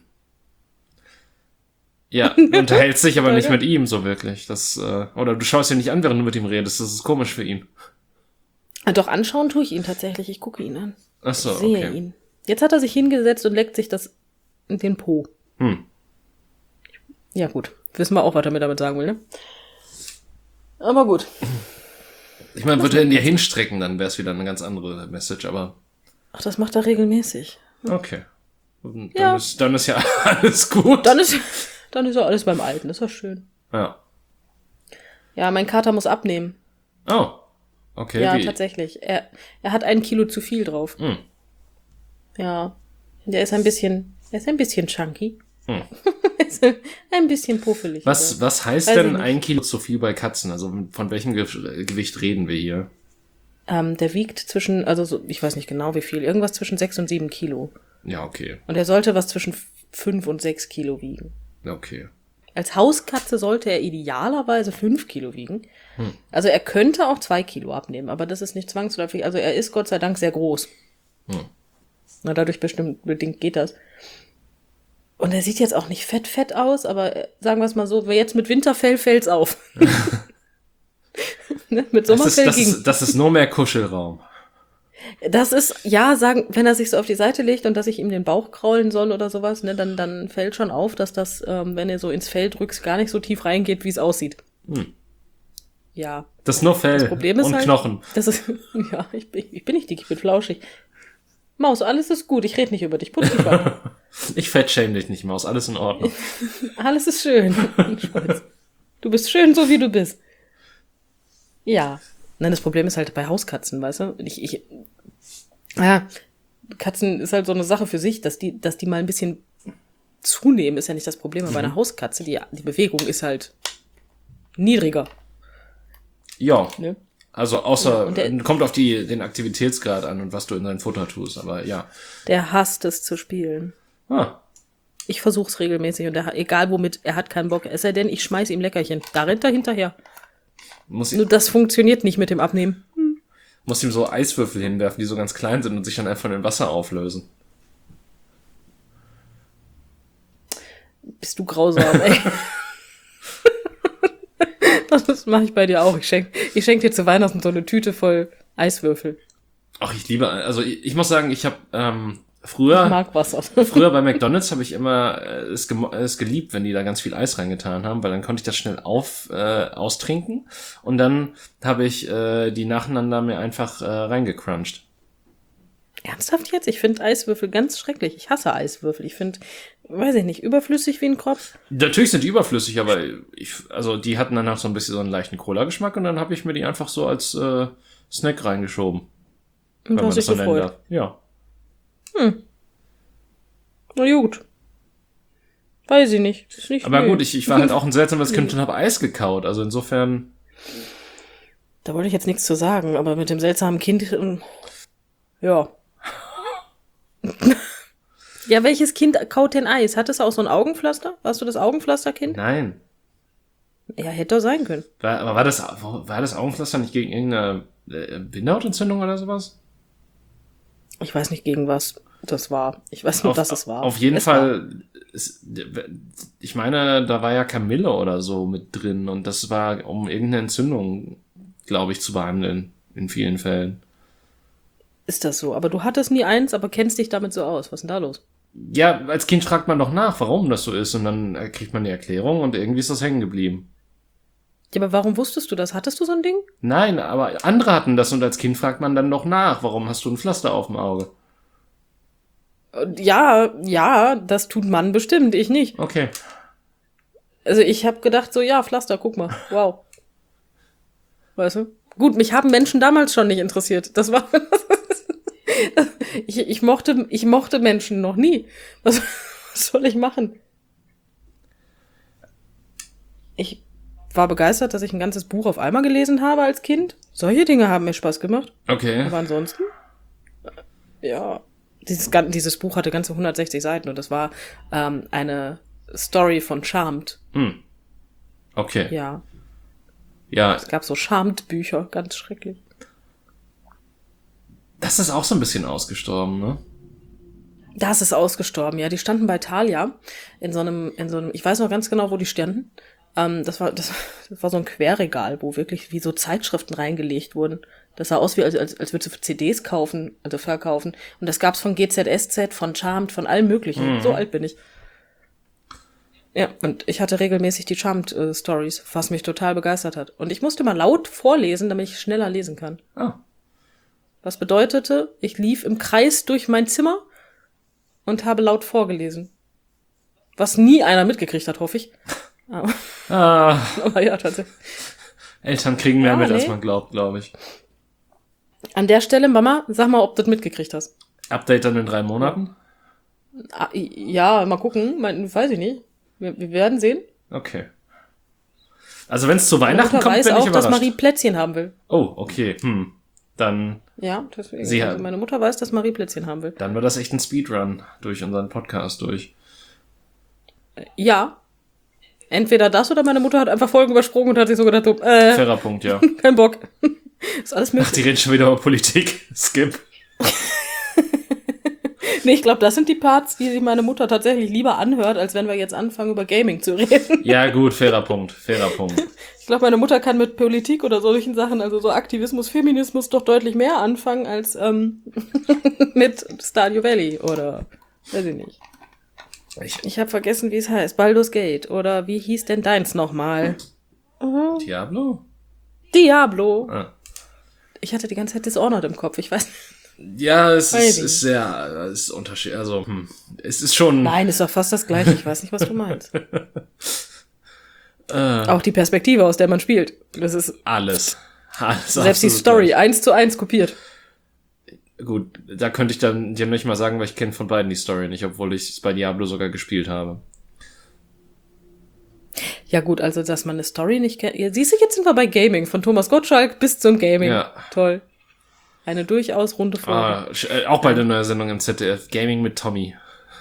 Ja, du unterhältst dich aber nicht Danke. mit ihm so wirklich. Das, äh, oder du schaust ihn nicht an, während du mit ihm redest. Das ist komisch für ihn. Ah, Doch, anschauen tue ich ihn tatsächlich. Ich gucke ihn an. Ach so, Ich sehe okay. ihn. Jetzt hat er sich hingesetzt und leckt sich das in den Po. Hm. Ja, gut. Wissen wir auch, was er mir damit sagen will, ne? Aber gut. Ich meine, würde er ihn dir hinstrecken, dann wäre es wieder eine ganz andere Message, aber Ach, das macht er regelmäßig. okay. Dann, Ja. ist, dann ist ja alles gut. Dann ist, dann ist ja alles beim Alten. Das ist doch schön. Ja. Ja, mein Kater muss abnehmen. Oh. Okay. Ja, wie? tatsächlich. Er, er hat ein Kilo zu viel drauf. Hm. Ja. Der ist ein bisschen, er ist ein bisschen chunky. Hm. Er ist ein bisschen puffelig. Was, was heißt Weiß ich denn nicht. ein Kilo zu viel bei Katzen? Also von welchem Ge Gewicht reden wir hier? Ähm, der wiegt zwischen, also so, ich weiß nicht genau wie viel, irgendwas zwischen sechs und sieben Kilo. Ja, okay. Und er sollte was zwischen fünf und sechs Kilo wiegen. Okay. Als Hauskatze sollte er idealerweise fünf Kilo wiegen. Also er könnte auch zwei Kilo abnehmen, aber das ist nicht zwangsläufig. Also er ist Gott sei Dank sehr groß. Hm. Na, dadurch bestimmt bedingt geht das. Und er sieht jetzt auch nicht fett, fett aus, aber äh, sagen wir es mal so, jetzt mit Winterfell fällt's auf. Ne, mit Das Sommerfell ist, das, ging. ist, das ist nur mehr Kuschelraum. Das ist, ja, sagen, wenn er sich so auf die Seite legt und dass ich ihm den Bauch kraulen soll oder sowas, ne, dann, dann fällt schon auf, dass das, ähm, wenn er so ins Fell drückt, gar nicht so tief reingeht, wie es aussieht. Hm. Ja. Das ist nur Fell Das Problem ist und halt, Knochen. Das ist, ja, ich bin, ich bin nicht dick, ich bin flauschig. Maus, alles ist gut, ich rede nicht über dich, putz dich ab. Ich fettschäme dich nicht, Maus. Alles in Ordnung. Alles ist schön. Spaß. Du bist schön, so wie du bist. Ja. Nein, das Problem ist halt bei Hauskatzen, weißt du? Ich, ich, ja, Katzen ist halt so eine Sache für sich, dass die, dass die mal ein bisschen zunehmen, ist ja nicht das Problem. Aber bei einer Hauskatze, die, die Bewegung ist halt niedriger. Ja. Ne? Also außer, und der- kommt auf die, den Aktivitätsgrad an und was du in dein Futter tust, aber ja. Der hasst es zu spielen. Ah, Ich versuch's regelmäßig und er hat, egal womit, er hat keinen Bock. Es sei denn, ich schmeiß ihm Leckerchen. Da rennt er hinterher. muss, Nur ich, das funktioniert nicht mit dem Abnehmen. muss ihm so Eiswürfel hinwerfen, die so ganz klein sind und sich dann einfach in Wasser auflösen. Bist du grausam, ey. Das mache ich bei dir auch. Ich schenk, ich schenk dir zu Weihnachten so eine Tüte voll Eiswürfel. Ach, ich liebe, also ich, ich muss sagen, ich habe ähm, Ich früher, mag Wasser. früher bei McDonald's habe ich immer äh, es, gemo- es geliebt, wenn die da ganz viel Eis reingetan haben, weil dann konnte ich das schnell auf äh, austrinken und dann habe ich äh, die nacheinander mir einfach äh, reingecrunched. Ernsthaft jetzt? Ich finde Eiswürfel ganz schrecklich. Ich hasse Eiswürfel. Ich finde, weiß ich nicht, überflüssig wie ein Kropf. Natürlich sind die überflüssig, aber ich, also die hatten danach so ein bisschen so einen leichten Cola-Geschmack und dann habe ich mir die einfach so als äh, Snack reingeschoben. Und du hast dich so nennen gefreut. darf. Ja. Na gut. Weiß ich nicht. Ist nicht Aber nö. gut, ich, ich war halt auch ein seltsames Kind und habe Eis gekaut. Also insofern, Da wollte ich jetzt nichts zu sagen, aber mit dem seltsamen Kind, ähm, ja. Ja, welches Kind kaut denn Eis? Hat es auch so ein Augenpflaster? Warst du das Augenpflasterkind? nein. Ja, hätte doch sein können. War, aber war das, war das Augenpflaster nicht gegen irgendeine äh, Bindehautentzündung oder sowas? Ich weiß nicht, gegen was das war. Ich weiß nur, Auf, dass es war. auf jeden es Fall, ist, ich meine, da war ja Kamille oder so mit drin und das war, um irgendeine Entzündung, glaube ich, zu behandeln, in vielen Fällen. Ist das so? Aber du hattest nie eins, aber kennst dich damit so aus. Was ist denn da los? Ja, als Kind fragt man doch nach, warum das so ist und dann äh, kriegt man die Erklärung und irgendwie ist das hängen geblieben. Ja, aber warum wusstest du das? Hattest du so ein Ding? Nein, aber andere hatten das und als Kind fragt man dann doch nach, warum hast du ein Pflaster auf dem Auge? Ja, ja, das tut man bestimmt, ich nicht. Okay. Also ich habe gedacht so, ja, Pflaster, guck mal, wow. Weißt du? Gut, mich haben Menschen damals schon nicht interessiert. Das war, ich, ich mochte, ich mochte Menschen noch nie. Was, was soll ich machen? Ich war begeistert, dass ich ein ganzes Buch auf einmal gelesen habe als Kind. Solche Dinge haben mir Spaß gemacht. Okay. Aber ansonsten, ja, dieses, gan- dieses Buch hatte ganze hundertsechzig Seiten und das war ähm, eine Story von Charmed. Hm. Okay. Ja, Ja, es gab so Charmed-Bücher, ganz schrecklich. das ist auch so ein bisschen ausgestorben, ne? Das ist ausgestorben, ja. Die standen bei Thalia in so einem, in so einem, ich weiß noch ganz genau, wo die standen. Ähm, das war, das, das war so ein Querregal, wo wirklich wie so Zeitschriften reingelegt wurden. Das sah aus wie, als, als, als würdest du C Ds kaufen, also verkaufen. Und das gab's von G Z S Z, von Charmed, von allem Möglichen. Mhm. So alt bin ich. Ja, und ich hatte regelmäßig die Charmed-Stories, was mich total begeistert hat. Und ich musste mal laut vorlesen, damit ich schneller lesen kann. Ah. Was bedeutete, ich lief im Kreis durch mein Zimmer und habe laut vorgelesen. Was nie einer mitgekriegt hat, hoffe ich. Aber, Ah, aber ja, tatsächlich. Eltern kriegen mehr Ja, mit, als nee. man glaubt, glaube ich. An der Stelle, Mama, sag mal, ob du das mitgekriegt hast. Update dann in drei Monaten? Ah, ja, mal gucken. Mein, weiß ich nicht. Wir, wir werden sehen. Okay. Also wenn es zu Meine Weihnachten Mutter kommt, weiß bin ich auch, dass überrascht. Marie Plätzchen haben will. Oh, okay. Hm. Dann, Ja, deswegen. Sie also hat- meine Mutter weiß, dass Marie Plätzchen haben will. dann war das echt ein Speedrun durch unseren Podcast durch. Ja. Entweder das oder meine Mutter hat einfach Folgen übersprungen und hat sich so gedacht, so, äh, Fairer Punkt, ja. kein Bock. Ist alles Ach, möglich. die reden schon wieder über Politik. Skip. Nee, ich glaube, das sind die Parts, die sich meine Mutter tatsächlich lieber anhört, als wenn wir jetzt anfangen, über Gaming zu reden. Ja, gut, fairer Punkt. Fairer Punkt. Ich glaube, meine Mutter kann mit Politik oder solchen Sachen, also so Aktivismus, Feminismus doch deutlich mehr anfangen als ähm, mit Stardew Valley oder weiß ich nicht. Ich, Ich habe vergessen, wie es heißt. Baldur's Gate oder wie hieß denn deins nochmal? Diablo? Diablo. Ah. Ich hatte die ganze Zeit Dishonored im Kopf. Ich weiß. Ja, es Weiß ist, ich ist sehr, es ist Unterschied. Also, hm. Es ist schon. Nein, ist doch fast das Gleiche. Ich weiß nicht, was du meinst. Äh, Auch die Perspektive, aus der man spielt. Das ist alles. Alles selbst die absolut Story gleich. eins zu eins kopiert. Gut, da könnte ich dann dir nicht mal sagen, weil ich kenne von beiden die Story nicht, obwohl ich es bei Diablo sogar gespielt habe. Ja gut, also dass man eine Story nicht kennt. Ja, siehst du, jetzt sind wir bei Gaming. Von Thomas Gottschalk bis zum Gaming. Ja. Toll. Eine durchaus runde Folge. Ah, sch- äh, auch bald eine neue Sendung im Z D F. Gaming mit Tommy.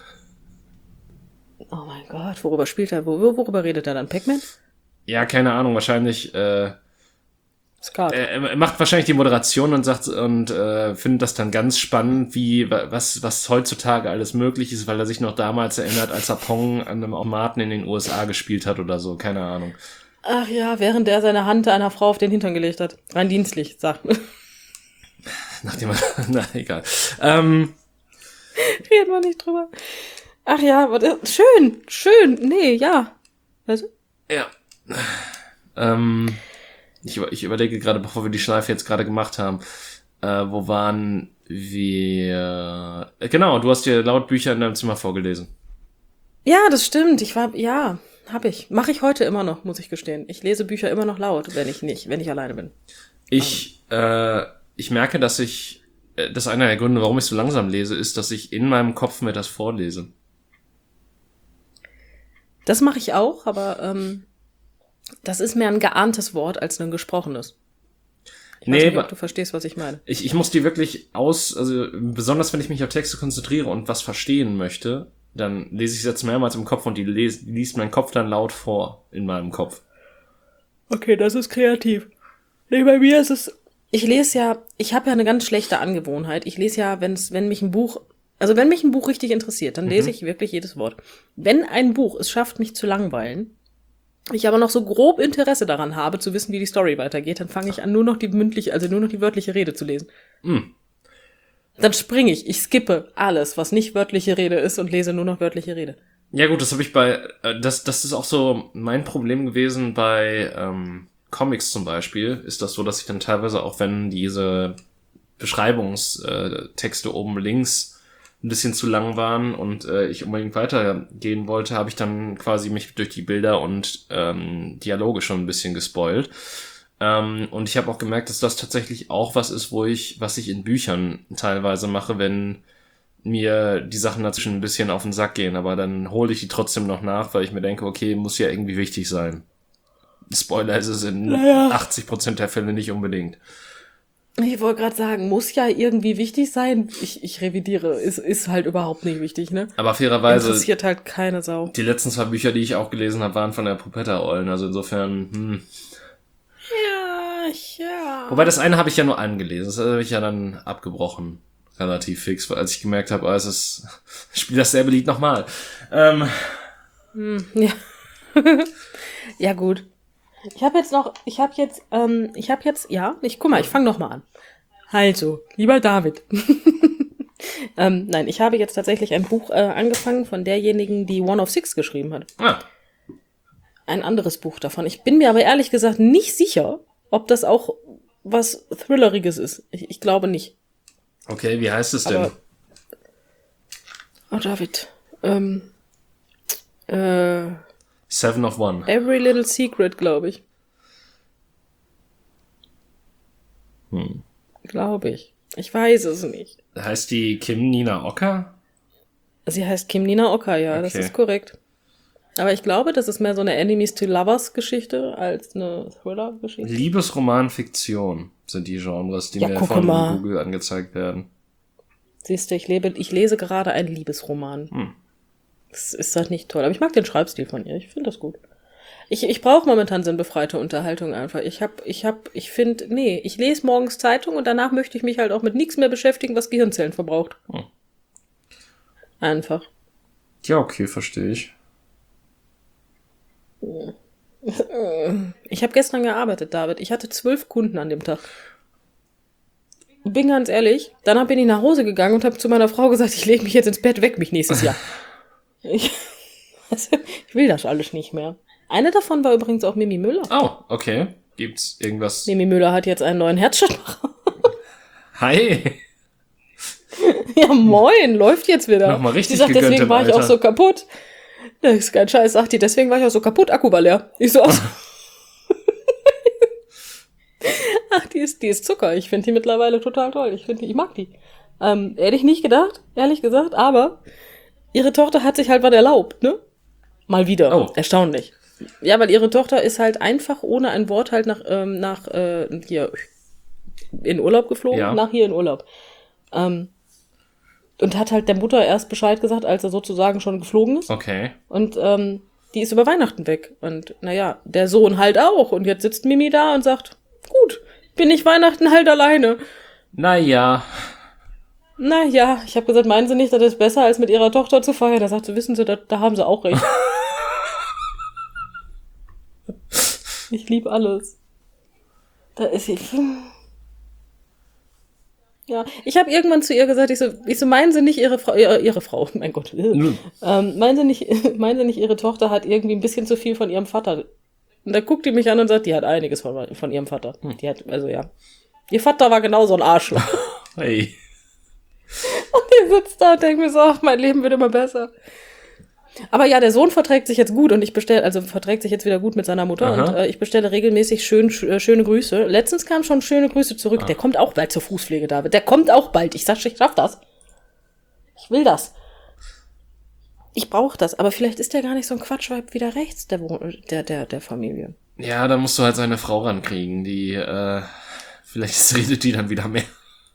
Oh mein Gott, worüber spielt er? Wor worüber redet er dann? Pac-Man? Ja, keine Ahnung, wahrscheinlich, äh, Skat. er, er macht wahrscheinlich die Moderation und sagt und äh, findet das dann ganz spannend, wie wa- was was heutzutage alles möglich ist, weil er sich noch damals erinnert, als er Pong an einem Automaten in den U S A gespielt hat oder so, keine Ahnung. Ach ja, während er seine Hand einer Frau auf den Hintern gelegt hat. Rein dienstlich, sagt man. Nachdem er, na egal. Ähm, Reden wir nicht drüber. Ach ja, aber das, schön, schön. Nee, ja. Weißt du? ja. Ähm, ich, über- ich überlege gerade, bevor wir die Schleife jetzt gerade gemacht haben, äh, wo waren wir? Äh, genau, du hast dir laut Bücher in deinem Zimmer vorgelesen. Ja, das stimmt. Ich war, ja, hab ich. Mache ich heute immer noch, muss ich gestehen. Ich lese Bücher immer noch laut, wenn ich nicht, wenn ich alleine bin. Ich, äh, ich merke, dass ich, äh, das ist einer der Gründe, warum ich so langsam lese, ist, dass ich in meinem Kopf mir das vorlese. Das mache ich auch, aber ähm, das ist mehr ein geahntes Wort als ein gesprochenes. Ich weiß Nee, nicht, aber- ob du verstehst, was ich meine. Ich, ich muss die wirklich aus, also besonders wenn ich mich auf Texte konzentriere und was verstehen möchte, dann lese ich es jetzt mehrmals im Kopf und die, les, die liest mein Kopf dann laut vor in meinem Kopf. Okay, das ist kreativ. Nee, bei mir ist es. Ich lese ja, ich habe ja eine ganz schlechte Angewohnheit. Ich lese ja, wenn's, wenn mich ein Buch, also wenn mich ein Buch richtig interessiert, dann lese ich wirklich jedes Wort. Wenn ein Buch es schafft, mich zu langweilen, ich aber noch so grob Interesse daran habe, zu wissen, wie die Story weitergeht, dann fange ich an, nur noch die mündliche, also nur noch die wörtliche Rede zu lesen. Mm. Dann springe ich, ich skippe alles, was nicht wörtliche Rede ist und lese nur noch wörtliche Rede. Ja gut, das habe ich bei, äh, das, das ist auch so mein Problem gewesen bei ähm, Comics zum Beispiel ist das so, dass ich dann teilweise auch, wenn diese Beschreibungstexte oben links ein bisschen zu lang waren und äh, ich unbedingt weitergehen wollte, habe ich dann quasi mich durch die Bilder und ähm, Dialoge schon ein bisschen gespoilt. Ähm, und ich habe auch gemerkt, dass das tatsächlich auch was ist, wo ich, was ich in Büchern teilweise mache, wenn mir die Sachen dazwischen ein bisschen auf den Sack gehen, aber dann hole ich die trotzdem noch nach, weil ich mir denke, okay, muss ja irgendwie wichtig sein. Spoiler ist es in naja. achtzig Prozent der Fälle nicht unbedingt. Ich wollte gerade sagen, muss ja irgendwie wichtig sein. Ich, ich revidiere, ist, ist halt überhaupt nicht wichtig, ne? Aber fairerweise, interessiert halt keine Sau. Die letzten zwei Bücher, die ich auch gelesen habe, waren von der Popetta-Eulen, also insofern, hm. Ja, ja. Wobei das eine habe ich ja nur angelesen, das habe ich ja dann abgebrochen. Relativ fix, weil als ich gemerkt habe, oh, es ist, ich spiele dasselbe Lied nochmal. Ähm. Hm, ja. Ja, gut. Ich habe jetzt noch, ich habe jetzt, ähm, ich habe jetzt, ja, ich guck mal, ich fange noch mal an. Also, lieber David. ähm, nein, ich habe jetzt tatsächlich ein Buch äh, angefangen von derjenigen, die One of Six geschrieben hat. Ah. Ein anderes Buch davon. Ich bin mir aber ehrlich gesagt nicht sicher, ob das auch was Thrilleriges ist. Ich, ich glaube nicht. Okay, wie heißt es denn? Aber, oh, David. Ähm, äh, Seven of One. Every Little Secret, glaube ich. Hm. Glaube ich. Ich weiß es nicht. Heißt die Kim Nina Ocker? Sie heißt Kim Nina Ocker, ja, Okay. das ist korrekt. Aber ich glaube, das ist mehr so eine Enemies to Lovers Geschichte als eine Thriller-Geschichte. Liebesroman, Fiktion sind die Genres, die Ja, mir gucke von mal. Google angezeigt werden. Siehst du, ich, lebe, ich lese gerade einen Liebesroman. Hm. Das ist halt nicht toll. Aber ich mag den Schreibstil von ihr. Ich finde das gut. Ich, ich brauche momentan sinnbefreite Unterhaltung einfach. Ich hab, ich hab, ich finde, nee, ich lese morgens Zeitung und danach möchte ich mich halt auch mit nichts mehr beschäftigen, was Gehirnzellen verbraucht. Hm. Einfach. Ja, okay, verstehe ich. Ich habe gestern gearbeitet, David. Ich hatte zwölf Kunden an dem Tag. Bin ganz ehrlich, dann bin ich nach Hause gegangen und habe zu meiner Frau gesagt, ich lege mich jetzt ins Bett, weck mich nächstes Jahr. ich, also, ich will das alles nicht mehr. Eine davon war übrigens auch Mimi Müller. Oh, okay. Gibt's irgendwas? Mimi Müller hat jetzt einen neuen Herzschrittmacher. Hi! Ja, moin, läuft jetzt wieder. Nochmal richtig Die sagt, gegönnt deswegen im war ich Alter. auch so kaputt. Das ist kein Scheiß, sagt die, deswegen war ich auch so kaputt, Akku war leer. Ich so, ach, ach die ist, die ist Zucker. Ich finde die mittlerweile total toll. Ich finde die, ich mag die. Ähm, hätte ich nicht gedacht, ehrlich gesagt, aber ihre Tochter hat sich halt was erlaubt, ne? Mal wieder. Oh. Erstaunlich. Ja, weil ihre Tochter ist halt einfach ohne ein Wort halt nach, ähm, nach, äh, hier, in Urlaub geflogen, Ja. nach hier in Urlaub. Ähm, und hat halt der Mutter erst Bescheid gesagt, als er sozusagen schon geflogen ist. Okay. Und ähm, die ist über Weihnachten weg. Und naja, der Sohn halt auch. Und jetzt sitzt Mimi da und sagt, gut, bin ich Weihnachten halt alleine. Naja. Naja, ich habe gesagt, meinen Sie nicht, das ist besser, als mit ihrer Tochter zu feiern? Da sagt sie, wissen Sie, da, da haben Sie auch recht. Ich lieb alles. Da ist sie. Ja, ich habe irgendwann zu ihr gesagt, ich so, ich so, meinen Sie nicht Ihre Frau, ihre, ihre Frau, mein Gott, Nö. ähm, meinen Sie nicht, meinen Sie nicht Ihre Tochter hat irgendwie ein bisschen zu viel von ihrem Vater? Und da guckt die mich an und sagt, die hat einiges von, von ihrem Vater. Hm. Die hat, also ja. Ihr Vater war genauso ein Arschloch. Hey. Und ich sitze da und denke mir so, ach, mein Leben wird immer besser. Aber ja, der Sohn verträgt sich jetzt gut und ich bestelle, also verträgt sich jetzt wieder gut mit seiner Mutter Aha. und äh, ich bestelle regelmäßig schön, sch äh, schöne Grüße. Letztens kamen schon schöne Grüße zurück. Ah. Der kommt auch bald zur Fußpflege, David. Der kommt auch bald. Ich sag, ich schaff das. Ich will das. Ich brauche das. Aber vielleicht ist der gar nicht so ein Quatschweib wie der rechts der, Wo- der, der, der Familie. Ja, da musst du halt seine Frau rankriegen, die, äh, vielleicht redet die dann wieder mehr.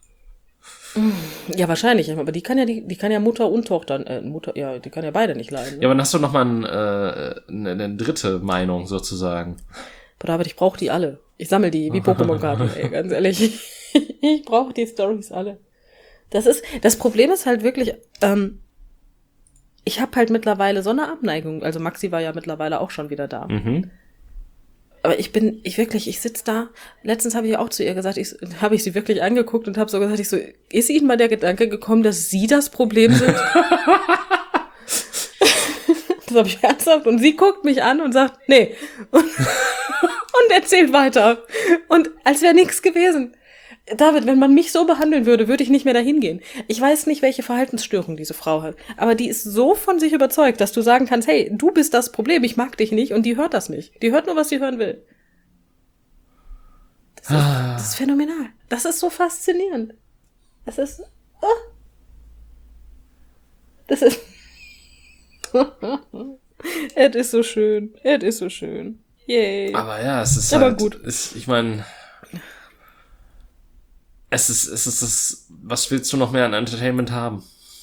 Ja, wahrscheinlich. Aber die kann ja, die, die kann ja Mutter und Tochter, äh, Mutter, ja, die kann ja beide nicht leiden. Ne? Ja, aber dann hast du noch mal ein, äh, eine, eine dritte Meinung sozusagen. Aber David, ich brauche die alle. Ich sammle die wie Pokémon-Karten, ey, ganz ehrlich. Ich brauche die Storys alle. Das ist, das Problem ist halt wirklich, ähm, ich habe halt mittlerweile so eine Abneigung. Also Maxi war ja mittlerweile auch schon wieder da. Mhm. Aber ich bin, ich wirklich, ich sitz da. Letztens habe ich auch zu ihr gesagt, ich habe ich sie wirklich angeguckt und habe so gesagt, ich so, ist Ihnen mal der Gedanke gekommen, dass Sie das Problem sind? Das habe ich ernsthaft. Und sie guckt mich an und sagt, nee. Und, und erzählt weiter. Und als wäre nichts gewesen. David, wenn man mich so behandeln würde, würde ich nicht mehr dahin gehen. Ich weiß nicht, welche Verhaltensstörung diese Frau hat, aber die ist so von sich überzeugt, dass du sagen kannst, hey, du bist das Problem, ich mag dich nicht, und die hört das nicht. Die hört nur, was sie hören will. Das ist, das ist phänomenal. Das ist so faszinierend. Das ist... Oh. Das ist... Es ist so schön. Es ist so schön. Yay. Aber ja, es ist Aber halt... gut. Ist, ich meine... Es ist, es ist das, was willst du noch mehr an Entertainment haben?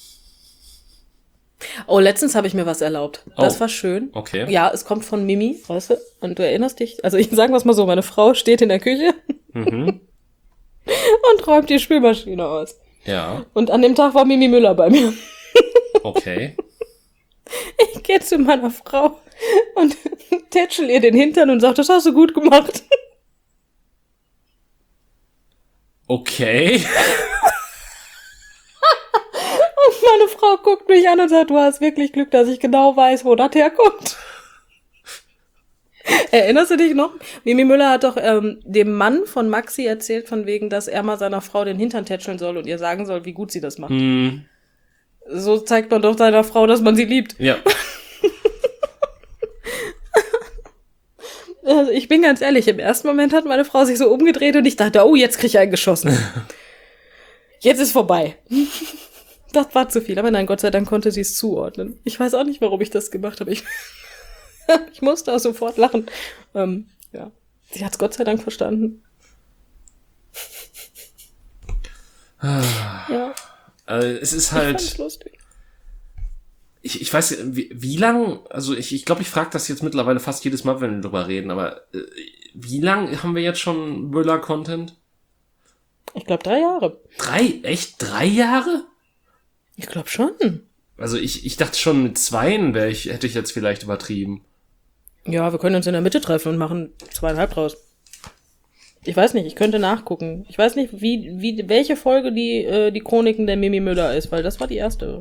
Oh, letztens habe ich mir was erlaubt. Das Oh. war schön. Okay. Ja, es kommt von Mimi, weißt du? Und du erinnerst dich, also ich sagen wir es mal so, meine Frau steht in der Küche Mhm. und räumt die Spülmaschine aus. Ja, Und an dem Tag war Mimi Müller bei mir. okay. Ich gehe zu meiner Frau und tätschel ihr den Hintern und sage, das hast du gut gemacht. Okay. Und meine Frau guckt mich an und sagt, du hast wirklich Glück, dass ich genau weiß, wo das herkommt. Erinnerst du dich noch? Mimi Müller hat doch ähm, dem Mann von Maxi erzählt, von wegen, dass er mal seiner Frau den Hintern tätscheln soll und ihr sagen soll, wie gut sie das macht. Hm. So zeigt man doch seiner Frau, dass man sie liebt. Ja. Also ich bin ganz ehrlich, im ersten Moment hat meine Frau sich so umgedreht und ich dachte, oh, jetzt krieg ich einen geschossen. Jetzt ist vorbei. Das war zu viel, aber nein, Gott sei Dank konnte sie es zuordnen. Ich weiß auch nicht, warum ich das gemacht habe. Ich, ich musste auch sofort lachen. Ähm, ja, sie hat es Gott sei Dank verstanden. Ja, Also es ist ich halt... fand's lustig. Ich, ich weiß, wie, wie lang, also ich ich, glaube, ich frage das jetzt mittlerweile fast jedes Mal, wenn wir drüber reden, aber äh, wie lang haben wir jetzt schon Müller-Content? Ich glaube drei Jahre. Drei? Echt? Drei Jahre? Ich glaube schon. Also ich, ich dachte schon, mit zweien wäre ich, hätte ich jetzt vielleicht übertrieben. Ja, wir können uns in der Mitte treffen und machen zweieinhalb draus. Ich weiß nicht, ich könnte nachgucken. Ich weiß nicht, wie, wie, welche Folge die, äh, die Chroniken der Mimi Müller ist, weil das war die erste.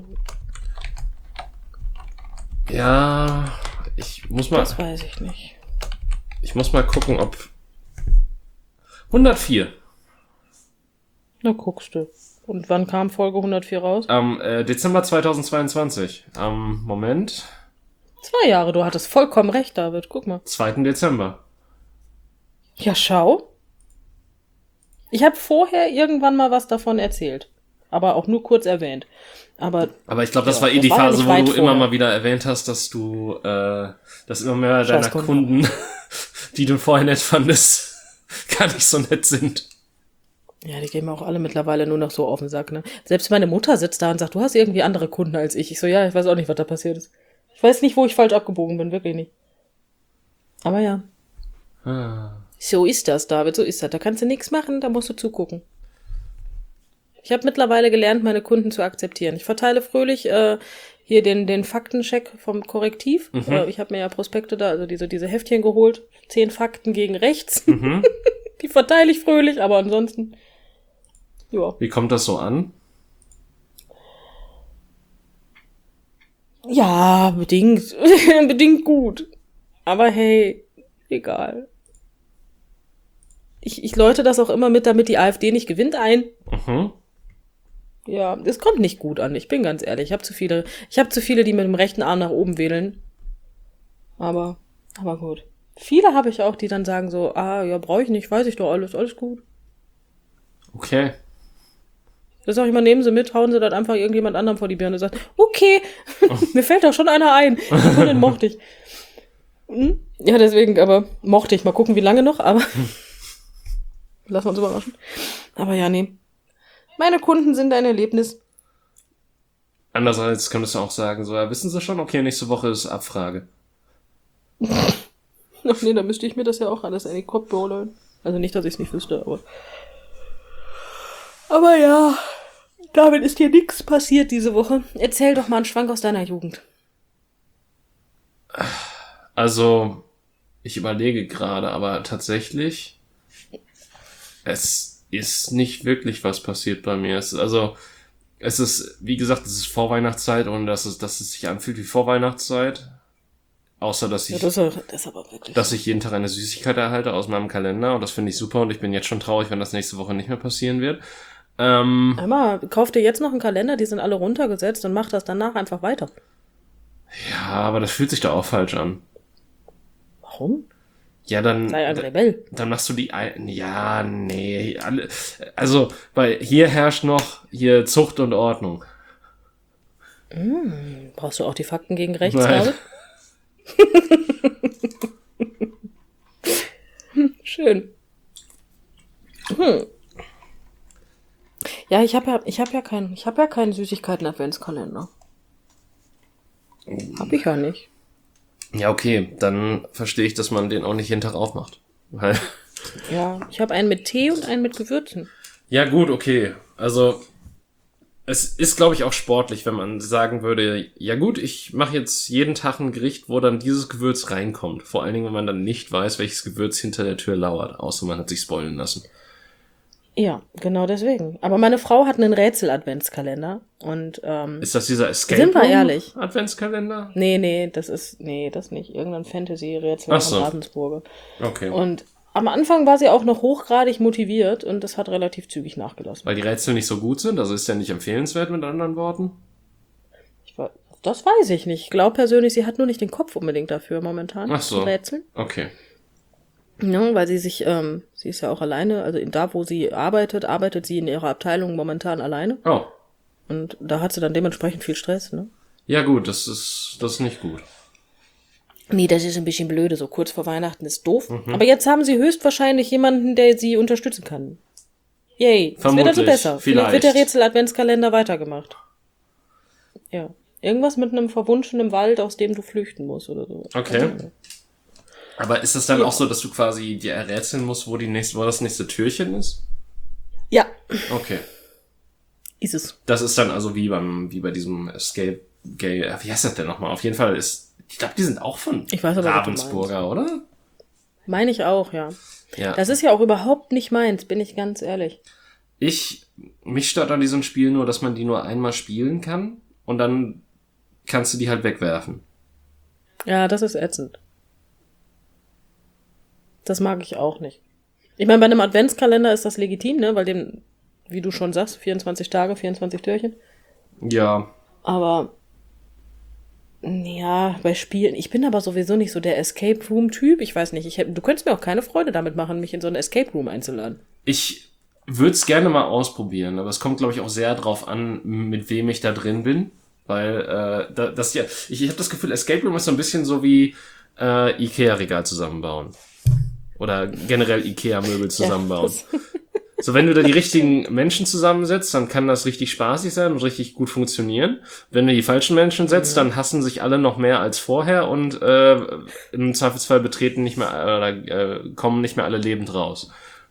Ja, ich muss mal, Das weiß ich nicht. ich muss mal gucken, ob hundertvier. Na, guckst du. Und wann kam Folge hundertvier raus? Am äh, Dezember zweitausendzweiundzwanzig. Am Moment, Zwei Jahre, du hattest vollkommen recht, David. Guck mal. zweiten Dezember. Ja, schau. Ich habe vorher irgendwann mal was davon erzählt. Aber auch nur kurz erwähnt. Aber Aber ich glaube, das Ja, war eh das die war ja Phase, nicht wo weit du immer vorher. mal wieder erwähnt hast, dass du, äh, dass immer mehr deiner Scheißkunden. Kunden, die du vorher nett fandest, gar nicht so nett sind. ja, die gehen mir auch alle mittlerweile nur noch so auf den Sack, ne? Selbst meine Mutter sitzt da und sagt, du hast irgendwie andere Kunden als ich. Ich so, ja, ich weiß auch nicht, was da passiert ist. Ich weiß nicht, wo ich falsch abgebogen bin, wirklich nicht. Aber ja. Ah. So ist das, David, so ist das. Da kannst du nichts machen, da musst du zugucken. Ich habe mittlerweile gelernt, meine Kunden zu akzeptieren. Ich verteile fröhlich äh, hier den, den Faktencheck vom Korrektiv. Mhm. Äh, ich habe mir ja Prospekte da, also diese, diese Heftchen geholt. Zehn Fakten gegen rechts. Mhm. Die verteile ich fröhlich, aber ansonsten, ja. Wie kommt das so an? Ja, bedingt. bedingt gut. Aber hey, egal. Ich, ich läute das auch immer mit, damit die AfD nicht gewinnt, ein. Mhm. Ja, es kommt nicht gut an, ich bin ganz ehrlich. Ich habe zu viele, ich habe zu viele, die mit dem rechten Arm nach oben wedeln. Aber, aber gut. Viele habe ich auch, die dann sagen so, ah, ja, brauche ich nicht, weiß ich doch alles, alles gut. Okay. Das sag ich mal, nehmen Sie mit, hauen Sie das einfach irgendjemand anderem vor die Birne und sagt, okay, mir fällt doch schon einer ein. Den mochte ich. Hm? Ja, deswegen, aber mochte ich. Mal gucken, wie lange noch, aber lassen wir uns überraschen. Aber ja, nee. Meine Kunden sind ein Erlebnis. Andererseits könntest du auch sagen, so, ja, wissen Sie schon, okay, nächste Woche ist Abfrage. Ach nee, da müsste ich mir das ja auch alles in die Kopf holen. Also nicht, dass ich es nicht wüsste, aber... Aber ja, damit ist dir nichts passiert diese Woche. Erzähl doch mal einen Schwank aus deiner Jugend. Also, ich überlege gerade, aber tatsächlich, es ist nicht wirklich was passiert bei mir. Es ist, also, es ist, wie gesagt, es ist Vorweihnachtszeit und dass es, dass es sich anfühlt wie Vorweihnachtszeit. Außer, dass Ja, ich, das, ist, das ist aber wirklich. dass ich jeden Tag eine Süßigkeit erhalte aus meinem Kalender. Und das finde ich super. Und ich bin jetzt schon traurig, wenn das nächste Woche nicht mehr passieren wird. Ähm, Emma, kauf dir jetzt noch einen Kalender, die sind alle runtergesetzt und mach das danach einfach weiter. ja, aber das fühlt sich doch auch falsch an. Warum? Ja, dann, Sei ein Rebell. dann machst du die, ein- ja, nee, alle, also, weil hier herrscht noch hier Zucht und Ordnung. Brauchst du auch die Fakten gegen rechts, Nein. David? Schön. Hm. Ja, ich habe ja, ich habe ja keinen, ich habe ja keinen Süßigkeiten-Adventskalender. Hab ich ja nicht. Ja, okay, dann verstehe ich, dass man den auch nicht jeden Tag aufmacht. Weil, Ja, ich habe einen mit Tee und einen mit Gewürzen. ja gut, okay, also, es ist, glaube ich, auch sportlich, wenn man sagen würde, ja gut, ich mache jetzt jeden Tag ein Gericht, wo dann dieses Gewürz reinkommt. Vor allen Dingen, wenn man dann nicht weiß, welches Gewürz hinter der Tür lauert, außer man hat sich spoilen lassen. Ja, genau deswegen. Aber meine Frau hat einen Rätsel-Adventskalender und ähm, Ist das dieser Escape Sind wir Room ehrlich? Adventskalender? nee, nee, das ist nee, das nicht. Irgendein Fantasy-Rätsel Ach von so. Ravensburger. Okay. Und am Anfang war sie auch noch hochgradig motiviert und das hat relativ zügig nachgelassen. Weil die Rätsel nicht so gut sind, also ist ja nicht empfehlenswert mit anderen Worten. Ich war, das weiß ich nicht. Ich glaube persönlich, sie hat nur nicht den Kopf unbedingt dafür momentan. Ach so. zu Rätseln. Okay. Ja, weil sie sich, ähm, sie ist ja auch alleine, also in, da, wo sie arbeitet, arbeitet sie in ihrer Abteilung momentan alleine. Oh. Und da hat sie dann dementsprechend viel Stress, ne? Ja gut, das ist, das ist nicht gut. Nee, das ist ein bisschen blöde, so kurz vor Weihnachten ist doof. Aber jetzt haben sie höchstwahrscheinlich jemanden, der sie unterstützen kann. Yay, das wird also Vermutlich, besser. Vielleicht wird der vielleicht. Rätsel-Adventskalender weitergemacht. Ja. Irgendwas mit einem verwunschenen Wald, aus dem du flüchten musst oder so. Okay. Aber ist es dann auch so, dass du quasi dir errätseln musst, wo die nächste, wo das nächste Türchen ist? Ja, Okay. ist es. Das ist dann also wie beim, wie bei diesem Escape Gay, äh, wie heißt das denn nochmal? Auf jeden Fall ist, ich glaube, die sind auch von Ich weiß aber, was du Ravensburger, oder? Meine ich auch, ja. Ja. Das ist ja auch überhaupt nicht meins, bin ich ganz ehrlich. Ich, mich stört an diesem Spiel nur, dass man die nur einmal spielen kann und dann kannst du die halt wegwerfen. Ja, das ist ätzend. Das mag ich auch nicht. Ich meine, bei einem Adventskalender ist das legitim, ne? Weil dem, wie du schon sagst, vierundzwanzig Tage, vierundzwanzig Türchen. Ja. Aber ja, bei Spielen, ich bin aber sowieso nicht so der Escape Room-Typ. Ich weiß nicht, ich hätt, du könntest mir auch keine Freude damit machen, mich in so eine Escape Room einzuladen. Ich würde es gerne mal ausprobieren, aber es kommt, glaube ich, auch sehr drauf an, mit wem ich da drin bin. Weil, äh, da, das ja, ich, ich habe das Gefühl, Escape Room ist so ein bisschen so wie äh, Ikea-Regal zusammenbauen. Oder generell Ikea-Möbel zusammenbauen. Ja, so, wenn du da die richtigen Menschen zusammensetzt, dann kann das richtig spaßig sein und richtig gut funktionieren. Wenn du die falschen Menschen setzt, dann hassen sich alle noch mehr als vorher und äh, im Zweifelsfall betreten nicht mehr oder äh, kommen nicht mehr alle lebend raus.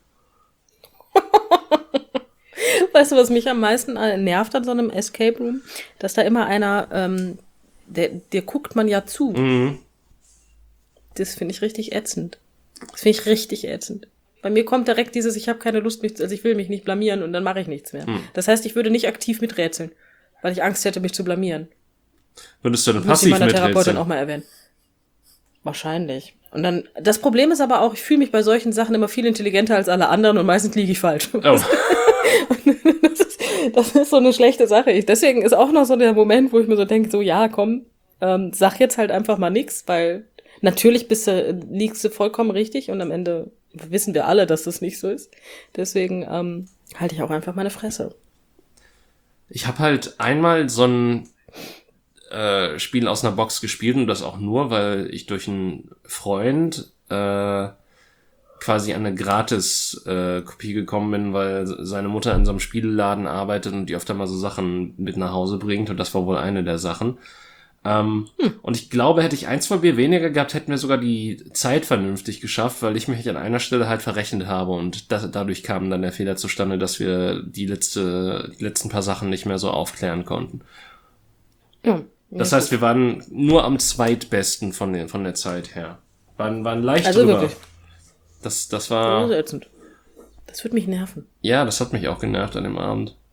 Weißt du, was mich am meisten nervt an so einem Escape Room? Dass da immer einer, ähm, der, der guckt man ja zu. Mhm. Das finde ich richtig ätzend. Das finde ich richtig ätzend. Bei mir kommt direkt dieses, ich habe keine Lust, mich, also ich will mich nicht blamieren und dann mache ich nichts mehr. Mhm. Das heißt, ich würde nicht aktiv miträtseln, weil ich Angst hätte, mich zu blamieren. Würdest du dann Muss ich passiv meiner Therapeutin miträtseln? auch mal erwähnen. Wahrscheinlich. Und dann, das Problem ist aber auch, ich fühle mich bei solchen Sachen immer viel intelligenter als alle anderen und meistens liege ich falsch. Oh. Das ist, das ist so eine schlechte Sache. Ich, deswegen ist auch noch so der Moment, wo ich mir so denke, so ja, komm, ähm, sag jetzt halt einfach mal nix, weil natürlich bist du, liegst du vollkommen richtig und am Ende wissen wir alle, dass das nicht so ist. Deswegen ähm, halte ich auch einfach meine Fresse. Ich habe halt einmal so ein äh, Spiel aus einer Box gespielt und das auch nur, weil ich durch einen Freund äh, quasi an eine Gratis-Kopie äh, gekommen bin, weil seine Mutter in so einem Spielladen arbeitet und die öfter mal so Sachen mit nach Hause bringt und das war wohl eine der Sachen. Ähm, hm. Und ich glaube, hätte ich ein, zwei Bier weniger gehabt, hätten wir sogar die Zeit vernünftig geschafft, weil ich mich an einer Stelle halt verrechnet habe und das, dadurch kam dann der Fehler zustande, dass wir die letzte, die letzten paar Sachen nicht mehr so aufklären konnten. Ja, Das heißt, wir waren nur am zweitbesten von der, von der Zeit her. Waren, waren leicht also drüber. wirklich. Das, das Das war, ist ätzend. Das würde mich nerven. ja, das hat mich auch genervt an dem Abend.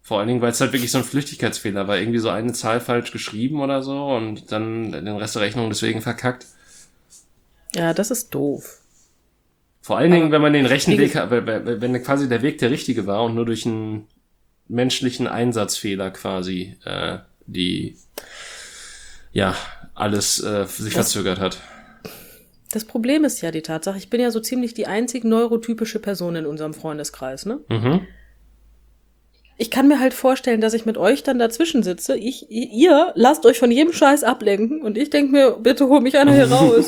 Vor allen Dingen, weil es halt wirklich so ein Flüchtigkeitsfehler war. Irgendwie so eine Zahl falsch geschrieben oder so und dann den Rest der Rechnung deswegen verkackt. Ja, das ist doof. Vor allen Dingen, Aber wenn man den rechten wie Weg, ge- wenn wenn quasi der Weg der richtige war und nur durch einen menschlichen Einsatzfehler quasi äh, die, ja, alles äh, sich Das- verzögert hat. Das Problem ist ja die Tatsache, ich bin ja so ziemlich die einzig neurotypische Person in unserem Freundeskreis, ne? Mhm. Ich kann mir halt vorstellen, dass ich mit euch dann dazwischen sitze. Ich, ihr lasst euch von jedem Scheiß ablenken und ich denke mir, bitte hol mich einer hier raus.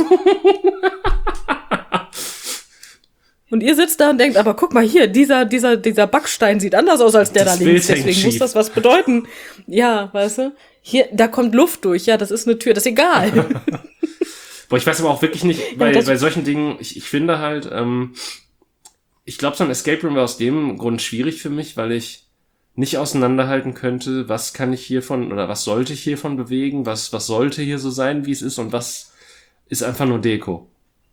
Und ihr sitzt da und denkt, aber guck mal hier, dieser, dieser, dieser Backstein sieht anders aus als der Das da links, Bild hängt deswegen muss schief. das was bedeuten. Ja, weißt du? Hier, da kommt Luft durch, ja, das ist eine Tür, das ist egal. Boah, ich weiß aber auch wirklich nicht, bei, das- bei solchen Dingen, ich, ich finde halt, ähm, ich glaube, so ein Escape Room wäre aus dem Grund schwierig für mich, weil ich nicht auseinanderhalten könnte, was kann ich hiervon oder was sollte ich hiervon bewegen, was, was sollte hier so sein, wie es ist und was ist einfach nur Deko.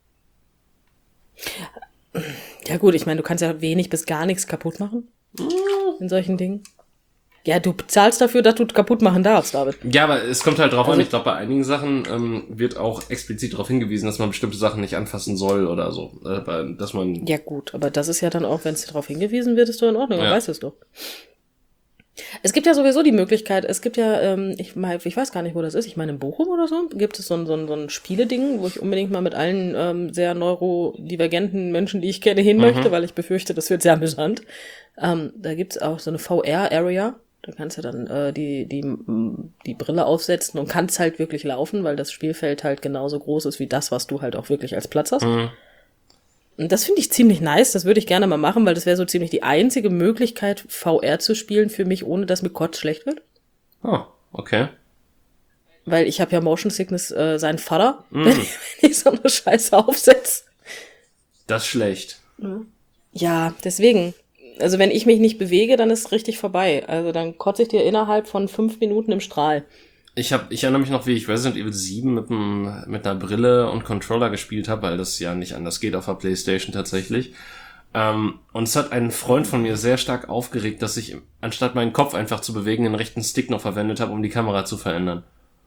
Ja gut, ich meine, du kannst ja wenig bis gar nichts kaputt machen. In solchen Dingen. Ja, du bezahlst dafür, dass du kaputt machen darfst, David. Ja, aber es kommt halt drauf an, Also- ich glaube, bei einigen Sachen ähm, wird auch explizit darauf hingewiesen, dass man bestimmte Sachen nicht anfassen soll oder so. Äh, bei- dass man, Ja gut, aber das ist ja dann auch, wenn es darauf hingewiesen wird, ist doch in Ordnung, Ja. man weiß es doch. Es gibt ja sowieso die Möglichkeit, es gibt ja, ähm, ich, mein, ich weiß gar nicht, wo das ist, ich meine in Bochum oder so, gibt es so ein, so ein, so ein Spieleding, wo ich unbedingt mal mit allen ähm, sehr neurodivergenten Menschen, die ich kenne, hin möchte, weil ich befürchte, das wird sehr amüsant. Ähm, da gibt's auch so eine V R-Area, da kannst du dann äh, die, die, die Brille aufsetzen und kannst halt wirklich laufen, weil das Spielfeld halt genauso groß ist wie das, was du halt auch wirklich als Platz hast. Mhm. Und das finde ich ziemlich nice, das würde ich gerne mal machen, weil das wäre so ziemlich die einzige Möglichkeit, V R zu spielen für mich, ohne dass mir Kotz schlecht wird. oh, okay. Weil ich habe ja Motion Sickness, äh, sein Vater, wenn, ich, wenn ich so eine Scheiße aufsetze. Das ist schlecht. Ja, deswegen. Also wenn ich mich nicht bewege, dann ist es richtig vorbei. Also dann kotze ich dir innerhalb von fünf Minuten im Strahl. Ich hab, ich erinnere mich noch, wie ich Resident Evil sieben mit, einem, mit einer Brille und Controller gespielt habe, weil das ja nicht anders geht auf der PlayStation tatsächlich. Ähm, und es hat einen Freund von mir sehr stark aufgeregt, dass ich anstatt meinen Kopf einfach zu bewegen, den rechten Stick noch verwendet habe, um die Kamera zu verändern.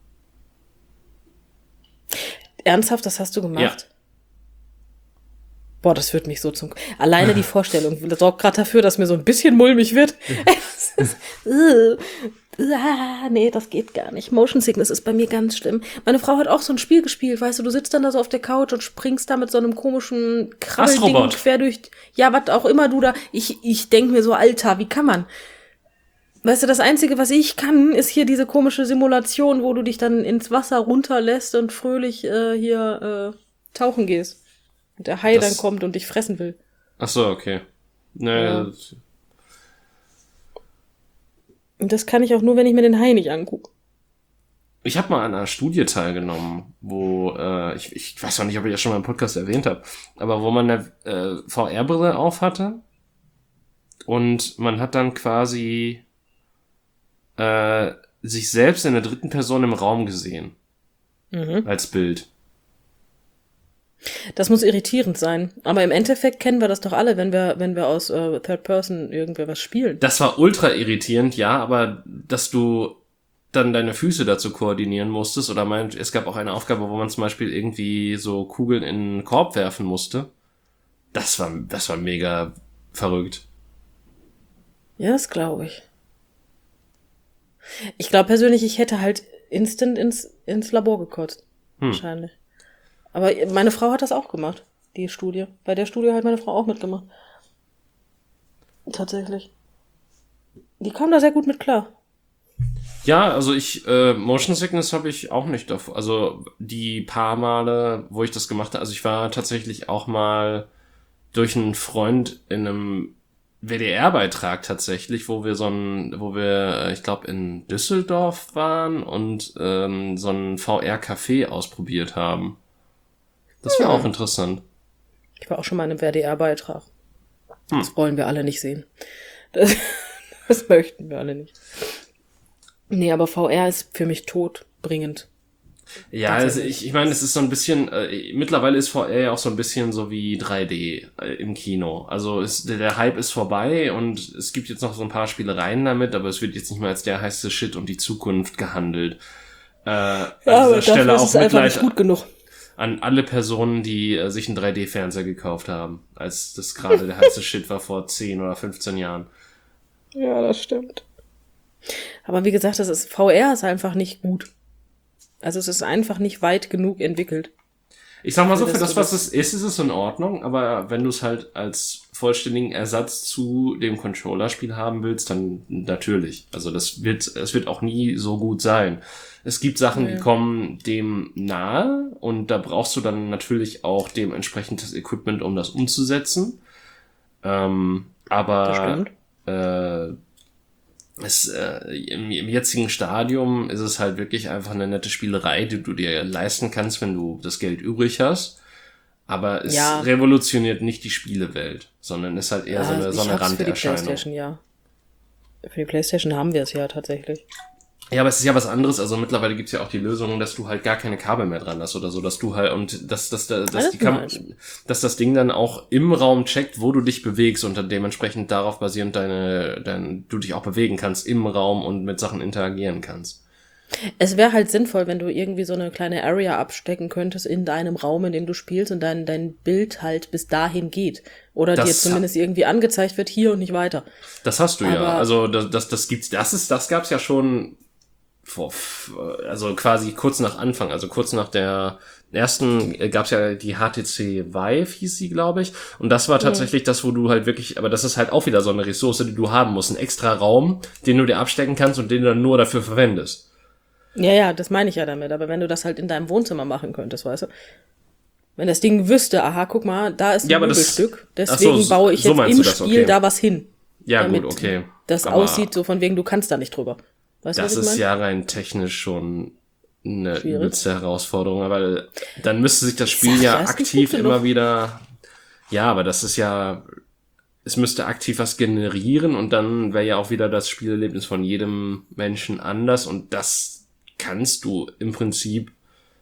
Ernsthaft, das hast du gemacht? Ja. Boah, das wird mich so zum... Alleine die Vorstellung das sorgt gerade dafür, dass mir so ein bisschen mulmig wird. Es ist, äh, ah, nee, das geht gar nicht. Motion Sickness ist bei mir ganz schlimm. Meine Frau hat auch so ein Spiel gespielt, weißt du, du sitzt dann da so auf der Couch und springst da mit so einem komischen Krabbelding Astrobot. quer durch... Ja, was auch immer du da... Ich, ich denk mir so, Alter, wie kann man... Weißt du, das Einzige, was ich kann, ist hier diese komische Simulation, wo du dich dann ins Wasser runterlässt und fröhlich äh, hier äh, tauchen gehst. Und der Hai Das- dann kommt und dich fressen will. Ach so, okay. Ja. Naja, Und das kann ich auch nur, wenn ich mir den Hai nicht angucke. ich habe mal an einer Studie teilgenommen, wo, äh, ich, ich weiß noch nicht, ob ich das schon mal im Podcast erwähnt habe, aber wo man eine äh, V R-Brille auf hatte und man hat dann quasi äh, sich selbst in der dritten Person im Raum gesehen. Mhm. Als Bild. Das muss irritierend sein. Aber im Endeffekt kennen wir das doch alle, wenn wir, wenn wir aus äh, Third Person irgendwer was spielen. Das war ultra irritierend, ja, aber dass du dann deine Füße dazu koordinieren musstest oder meint, es gab auch eine Aufgabe, wo man zum Beispiel irgendwie so Kugeln in einen Korb werfen musste. Das war, das war mega verrückt. Ja, das glaube ich. Ich glaube persönlich, ich hätte halt instant ins, ins Labor gekotzt. Hm. Wahrscheinlich. Aber meine Frau hat das auch gemacht, die Studie. Bei der Studie hat meine Frau auch mitgemacht. Tatsächlich. Die kam da sehr gut mit klar. Ja, also ich, äh, Motion Sickness habe ich auch nicht davor. Also die paar Male, wo ich das gemacht habe, also ich war tatsächlich auch mal durch einen Freund in einem W D R-Beitrag tatsächlich, wo wir so ein, wo wir, äh, ich glaube, in Düsseldorf waren und ähm, so ein V R-Café ausprobiert haben. Das wäre Hm. auch interessant. Ich war auch schon mal in einem W D R-Beitrag. Hm. Das wollen wir alle nicht sehen. Das, das möchten wir alle nicht. Nee, aber V R ist für mich todbringend. Ja, also ich, ich meine, es ist so ein bisschen, äh, mittlerweile ist V R ja auch so ein bisschen so wie drei D äh, im Kino. Also ist, der, der Hype ist vorbei und es gibt jetzt noch so ein paar Spielereien damit, aber es wird jetzt nicht mehr als der heiße Shit und die Zukunft gehandelt. Äh, an Ja, aber dieser Stelle dafür ist auch es einfach nicht Mitleid gut genug. an alle Personen, die äh, sich einen drei D-Fernseher gekauft haben, als das gerade der heiße Shit war vor zehn oder fünfzehn Jahren. Ja, das stimmt. Aber wie gesagt, das ist, V R ist einfach nicht gut. Also es ist einfach nicht weit genug entwickelt. Ich sag mal so, Für für das, das, was was es ist, ist es in Ordnung, aber wenn du es halt als vollständigen Ersatz zu dem Controller-Spiel haben willst, dann natürlich. Also das wird, es wird auch nie so gut sein. Es gibt Sachen, Ja. die kommen dem nahe und da brauchst du dann natürlich auch dementsprechend das Equipment, um das umzusetzen. Ähm, Das aber stimmt. äh, es, äh, im, im jetzigen Stadium ist es halt wirklich einfach eine nette Spielerei, die du dir leisten kannst, wenn du das Geld übrig hast. Aber es Ja. revolutioniert nicht die Spielewelt, sondern ist halt eher so eine, Ah, so ich eine hab's für die Randerscheinung. PlayStation, ja. Für die PlayStation haben wir es ja tatsächlich. Ja, aber es ist ja was anderes. Also mittlerweile gibt's ja auch die Lösung, dass du halt gar keine Kabel mehr dran hast oder so, dass du halt und dass, dass, dass, dass, Alles die Kam nice. dass das Ding dann auch im Raum checkt, wo du dich bewegst und dann dementsprechend darauf basierend deine, dein, du dich auch bewegen kannst im Raum und mit Sachen interagieren kannst. Es wäre halt sinnvoll, wenn du irgendwie so eine kleine Area abstecken könntest in deinem Raum, in dem du spielst und dein, dein Bild halt bis dahin geht. Oder Das dir zumindest irgendwie angezeigt wird, hier und nicht weiter. Das hast du ja. Aber- Also das, das, das gibt's. Das ist, das gab's ja schon vor, also quasi kurz nach Anfang, also kurz nach der ersten äh, gab's ja die H T C Vive, hieß sie, glaube ich. Und das war tatsächlich das, wo du halt wirklich, aber das ist halt auch wieder so eine Ressource, die du haben musst. Ein extra Raum, den du dir abstecken kannst und den du dann nur dafür verwendest. Ja, ja, das meine ich ja damit. Aber wenn du das halt in deinem Wohnzimmer machen könntest, weißt du? Wenn das Ding wüsste, aha, guck mal, da ist ein Ja, aber das- Möbelstück, ach so, deswegen so- baue ich so jetzt meinst im du das, Spiel okay. da was hin. Ja, damit gut, okay. das Aber aussieht, so von wegen, du kannst da nicht drüber. Weißt du, was Das ich ist meine? ja rein technisch schon eine Schwierig. übelste Herausforderung, weil dann müsste sich das Spiel sag ja ja, es gibt aktiv gute immer noch. wieder, ja, aber das ist ja, es müsste aktiv was generieren und dann wäre ja auch wieder das Spielerlebnis von jedem Menschen anders und das kannst du im Prinzip,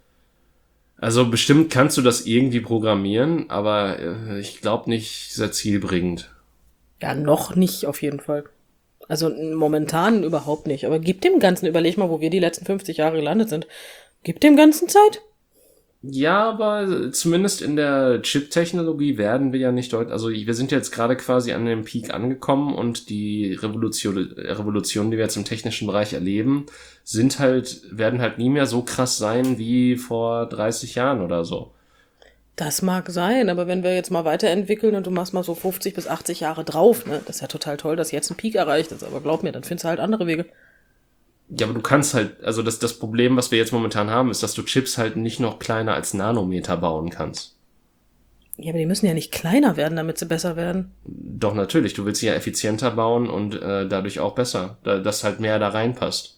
also bestimmt kannst du das irgendwie programmieren, aber äh, ich glaube nicht sehr zielbringend. Ja, noch nicht, auf jeden Fall. Also momentan überhaupt nicht. Aber gib dem Ganzen, überleg mal, wo wir die letzten fünfzig Jahre gelandet sind. Gib dem Ganzen Zeit. Ja, aber zumindest in der Chip-Technologie werden wir ja nicht dort, also wir sind jetzt gerade quasi an dem Peak angekommen und die Revolution, Revolutionen, die wir jetzt im technischen Bereich erleben, sind halt, werden halt nie mehr so krass sein wie vor dreißig Jahren oder so. Das mag sein, aber wenn wir jetzt mal weiterentwickeln und du machst mal so fünfzig bis achtzig Jahre drauf, ne, das ist ja total toll, dass jetzt ein Peak erreicht ist. Aber glaub mir, dann findest du halt andere Wege. Ja, aber du kannst halt, also das, das Problem, was wir jetzt momentan haben, ist, dass du Chips halt nicht noch kleiner als Nanometer bauen kannst. Ja, aber die müssen ja nicht kleiner werden, damit sie besser werden. Doch natürlich, du willst sie ja effizienter bauen und äh, dadurch auch besser, da, dass halt mehr da reinpasst.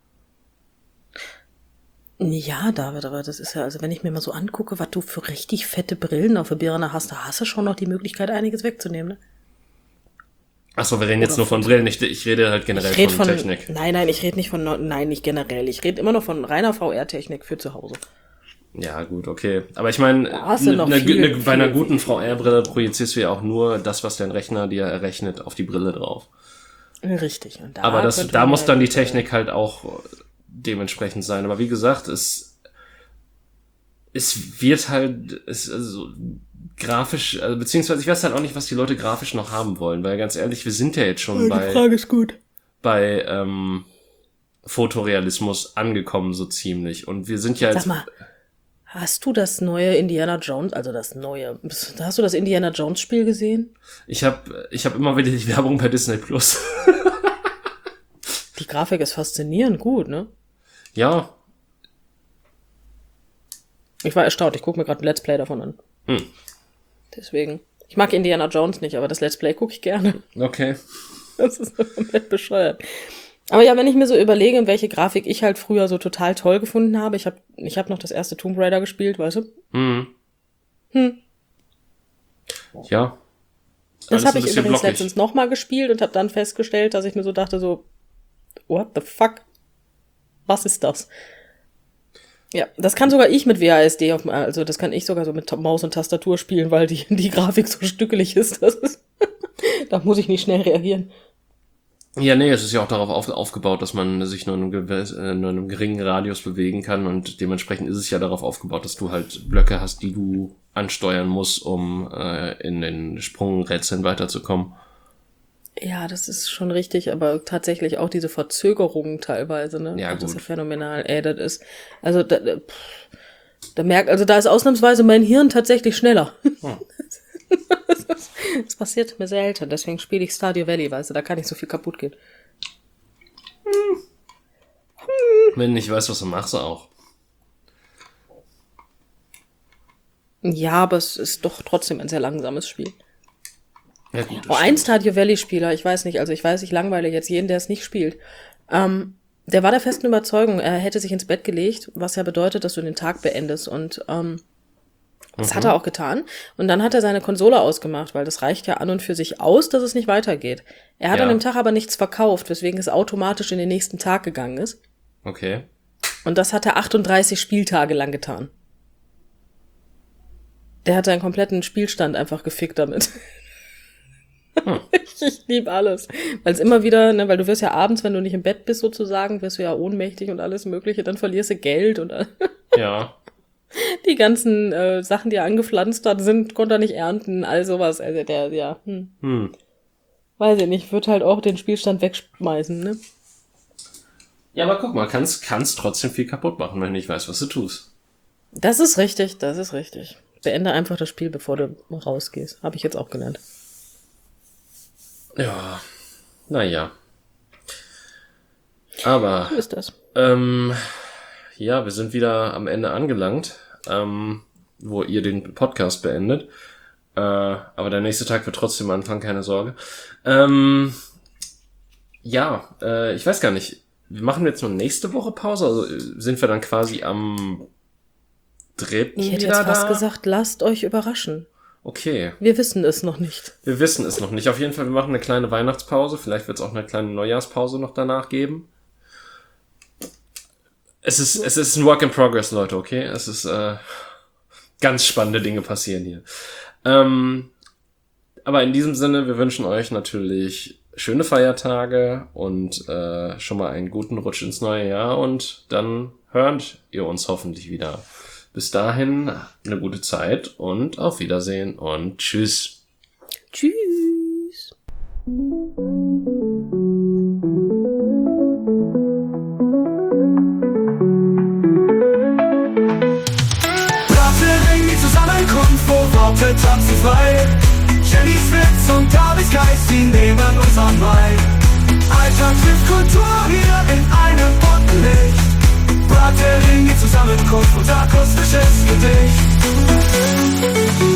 Ja, David, aber das ist ja, also wenn ich mir mal so angucke, was du für richtig fette Brillen auf der Birne hast, da hast du schon noch die Möglichkeit, einiges wegzunehmen, ne? Achso, wir reden jetzt Oder nur von Brillen, ich, ich rede halt generell Ich rede von, von, Technik. nein, nein, ich rede nicht von, nein, nicht generell. Ich rede immer noch von reiner V R-Technik für zu Hause. Ja, gut, okay. Aber ich meine, Da hast du noch ne, viel, ne, viel, bei einer viel, guten viel. V R-Brille projizierst du ja auch nur das, was dein Rechner dir errechnet, auf die Brille drauf. Richtig. Und da Aber das, könnte da man muss halt, dann die äh, Technik halt auch dementsprechend sein. Aber wie gesagt, es, es wird halt, es, also, grafisch, also, beziehungsweise ich weiß halt auch nicht, was die Leute grafisch noch haben wollen, weil ganz ehrlich, wir sind ja jetzt schon Die bei, Frage ist gut. bei, ähm, Fotorealismus angekommen, so ziemlich. Und wir sind ja jetzt, Sag mal, hast du das neue Indiana Jones, also das neue, hast du das Indiana Jones Spiel gesehen? ich habe ich hab immer wieder die Werbung bei Disney Plus. Die Grafik ist faszinierend gut, ne? Ja, Ich war erstaunt, ich gucke mir gerade ein Let's Play davon an. Hm. Deswegen. Ich mag Indiana Jones nicht, aber das Let's Play gucke ich gerne. okay. Das ist komplett bescheuert. Aber ja, wenn ich mir so überlege, welche Grafik ich halt früher so total toll gefunden habe, ich habe ich hab noch das erste Tomb Raider gespielt, weißt du? Hm. Hm. Ja. Das Alles habe ein ich bisschen übrigens blockig. letztens nochmal gespielt und habe dann festgestellt, dass ich mir so dachte, so, what the fuck? Was ist das? Ja, das kann sogar ich mit W A S D, auf, also das kann ich sogar so mit Maus und Tastatur spielen, weil die, die Grafik so stückelig ist. Das ist da muss ich nicht schnell reagieren. Ja, nee, es ist ja auch darauf auf, aufgebaut, dass man sich nur in, einem, äh, nur in einem geringen Radius bewegen kann und dementsprechend ist es ja darauf aufgebaut, dass du halt Blöcke hast, die du ansteuern musst, um äh, in den Sprungrätseln weiterzukommen. Ja, das ist schon richtig, aber tatsächlich auch diese Verzögerungen teilweise, ne? Ja, das gut. ist ja phänomenal. Ey, das ist, also da, da, da merkt, also da ist ausnahmsweise mein Hirn tatsächlich schneller. Hm. Das passiert mir selten, deswegen spiele ich Stardew Valley, weißt du, da kann nicht so viel kaputt gehen. Hm. Wenn du nicht weißt, was du machst, auch. Ja, aber es ist doch trotzdem ein sehr langsames Spiel. Ja, gut. Oh, ein Stardew Valley-Spieler, ich weiß nicht, also ich weiß, ich langweile jetzt jeden, der es nicht spielt. Ähm, der war der festen Überzeugung, er hätte sich ins Bett gelegt, was ja bedeutet, dass du den Tag beendest und ähm, das mhm. hat er auch getan. Und dann hat er seine Konsole ausgemacht, weil das reicht ja an und für sich aus, dass es nicht weitergeht. Er hat ja. an dem Tag aber nichts verkauft, weswegen es automatisch in den nächsten Tag gegangen ist. Okay. Und das hat er achtunddreißig Spieltage lang getan. Der hat seinen kompletten Spielstand einfach gefickt damit. Hm. Ich, ich liebe alles. Weil es immer wieder, ne, weil du wirst ja abends, wenn du nicht im Bett bist sozusagen, wirst du ja ohnmächtig und alles mögliche, dann verlierst du Geld und ja. Die ganzen äh, Sachen, die er angepflanzt hat, sind, konnte er nicht ernten, all sowas. Also der, ja, hm. Hm. Weiß ich nicht, wird halt auch den Spielstand wegschmeißen, ne? Ja, aber guck mal, kannst, kannst trotzdem viel kaputt machen, wenn du nicht weißt, was du tust. Das ist richtig, das ist richtig. Beende einfach das Spiel, bevor du rausgehst. Habe ich jetzt auch gelernt. Ja, naja. Aber. So ist das. Ähm, ja, wir sind wieder am Ende angelangt, ähm, wo ihr den Podcast beendet. Äh, aber der nächste Tag wird trotzdem anfangen, keine Sorge. Ähm, ja, äh, ich weiß gar nicht. Wir machen jetzt nur nächste Woche Pause, also sind wir dann quasi am dritten Ich hätte wieder jetzt fast da? gesagt, lasst euch überraschen. Okay. Wir wissen es noch nicht. Wir wissen es noch nicht. Auf jeden Fall, wir machen eine kleine Weihnachtspause. Vielleicht wird es auch eine kleine Neujahrspause noch danach geben. Es ist, es ist ein Work in Progress, Leute, okay? Es ist, äh, ganz spannende Dinge passieren hier. Ähm, aber in diesem Sinne, wir wünschen euch natürlich schöne Feiertage und äh, schon mal einen guten Rutsch ins neue Jahr und dann hört ihr uns hoffentlich wieder. Bis dahin eine gute Zeit und auf Wiedersehen und tschüss. Tschüss. Brattering, die Zusammenkunft, wo Worte tanzen frei. Jennys Witz und Davids Geist, die nehmen uns an Mai. Alltag trifft Kultur hier in einem bunten Licht. Brattering, die Zusammenkunft und akustisches Gedicht.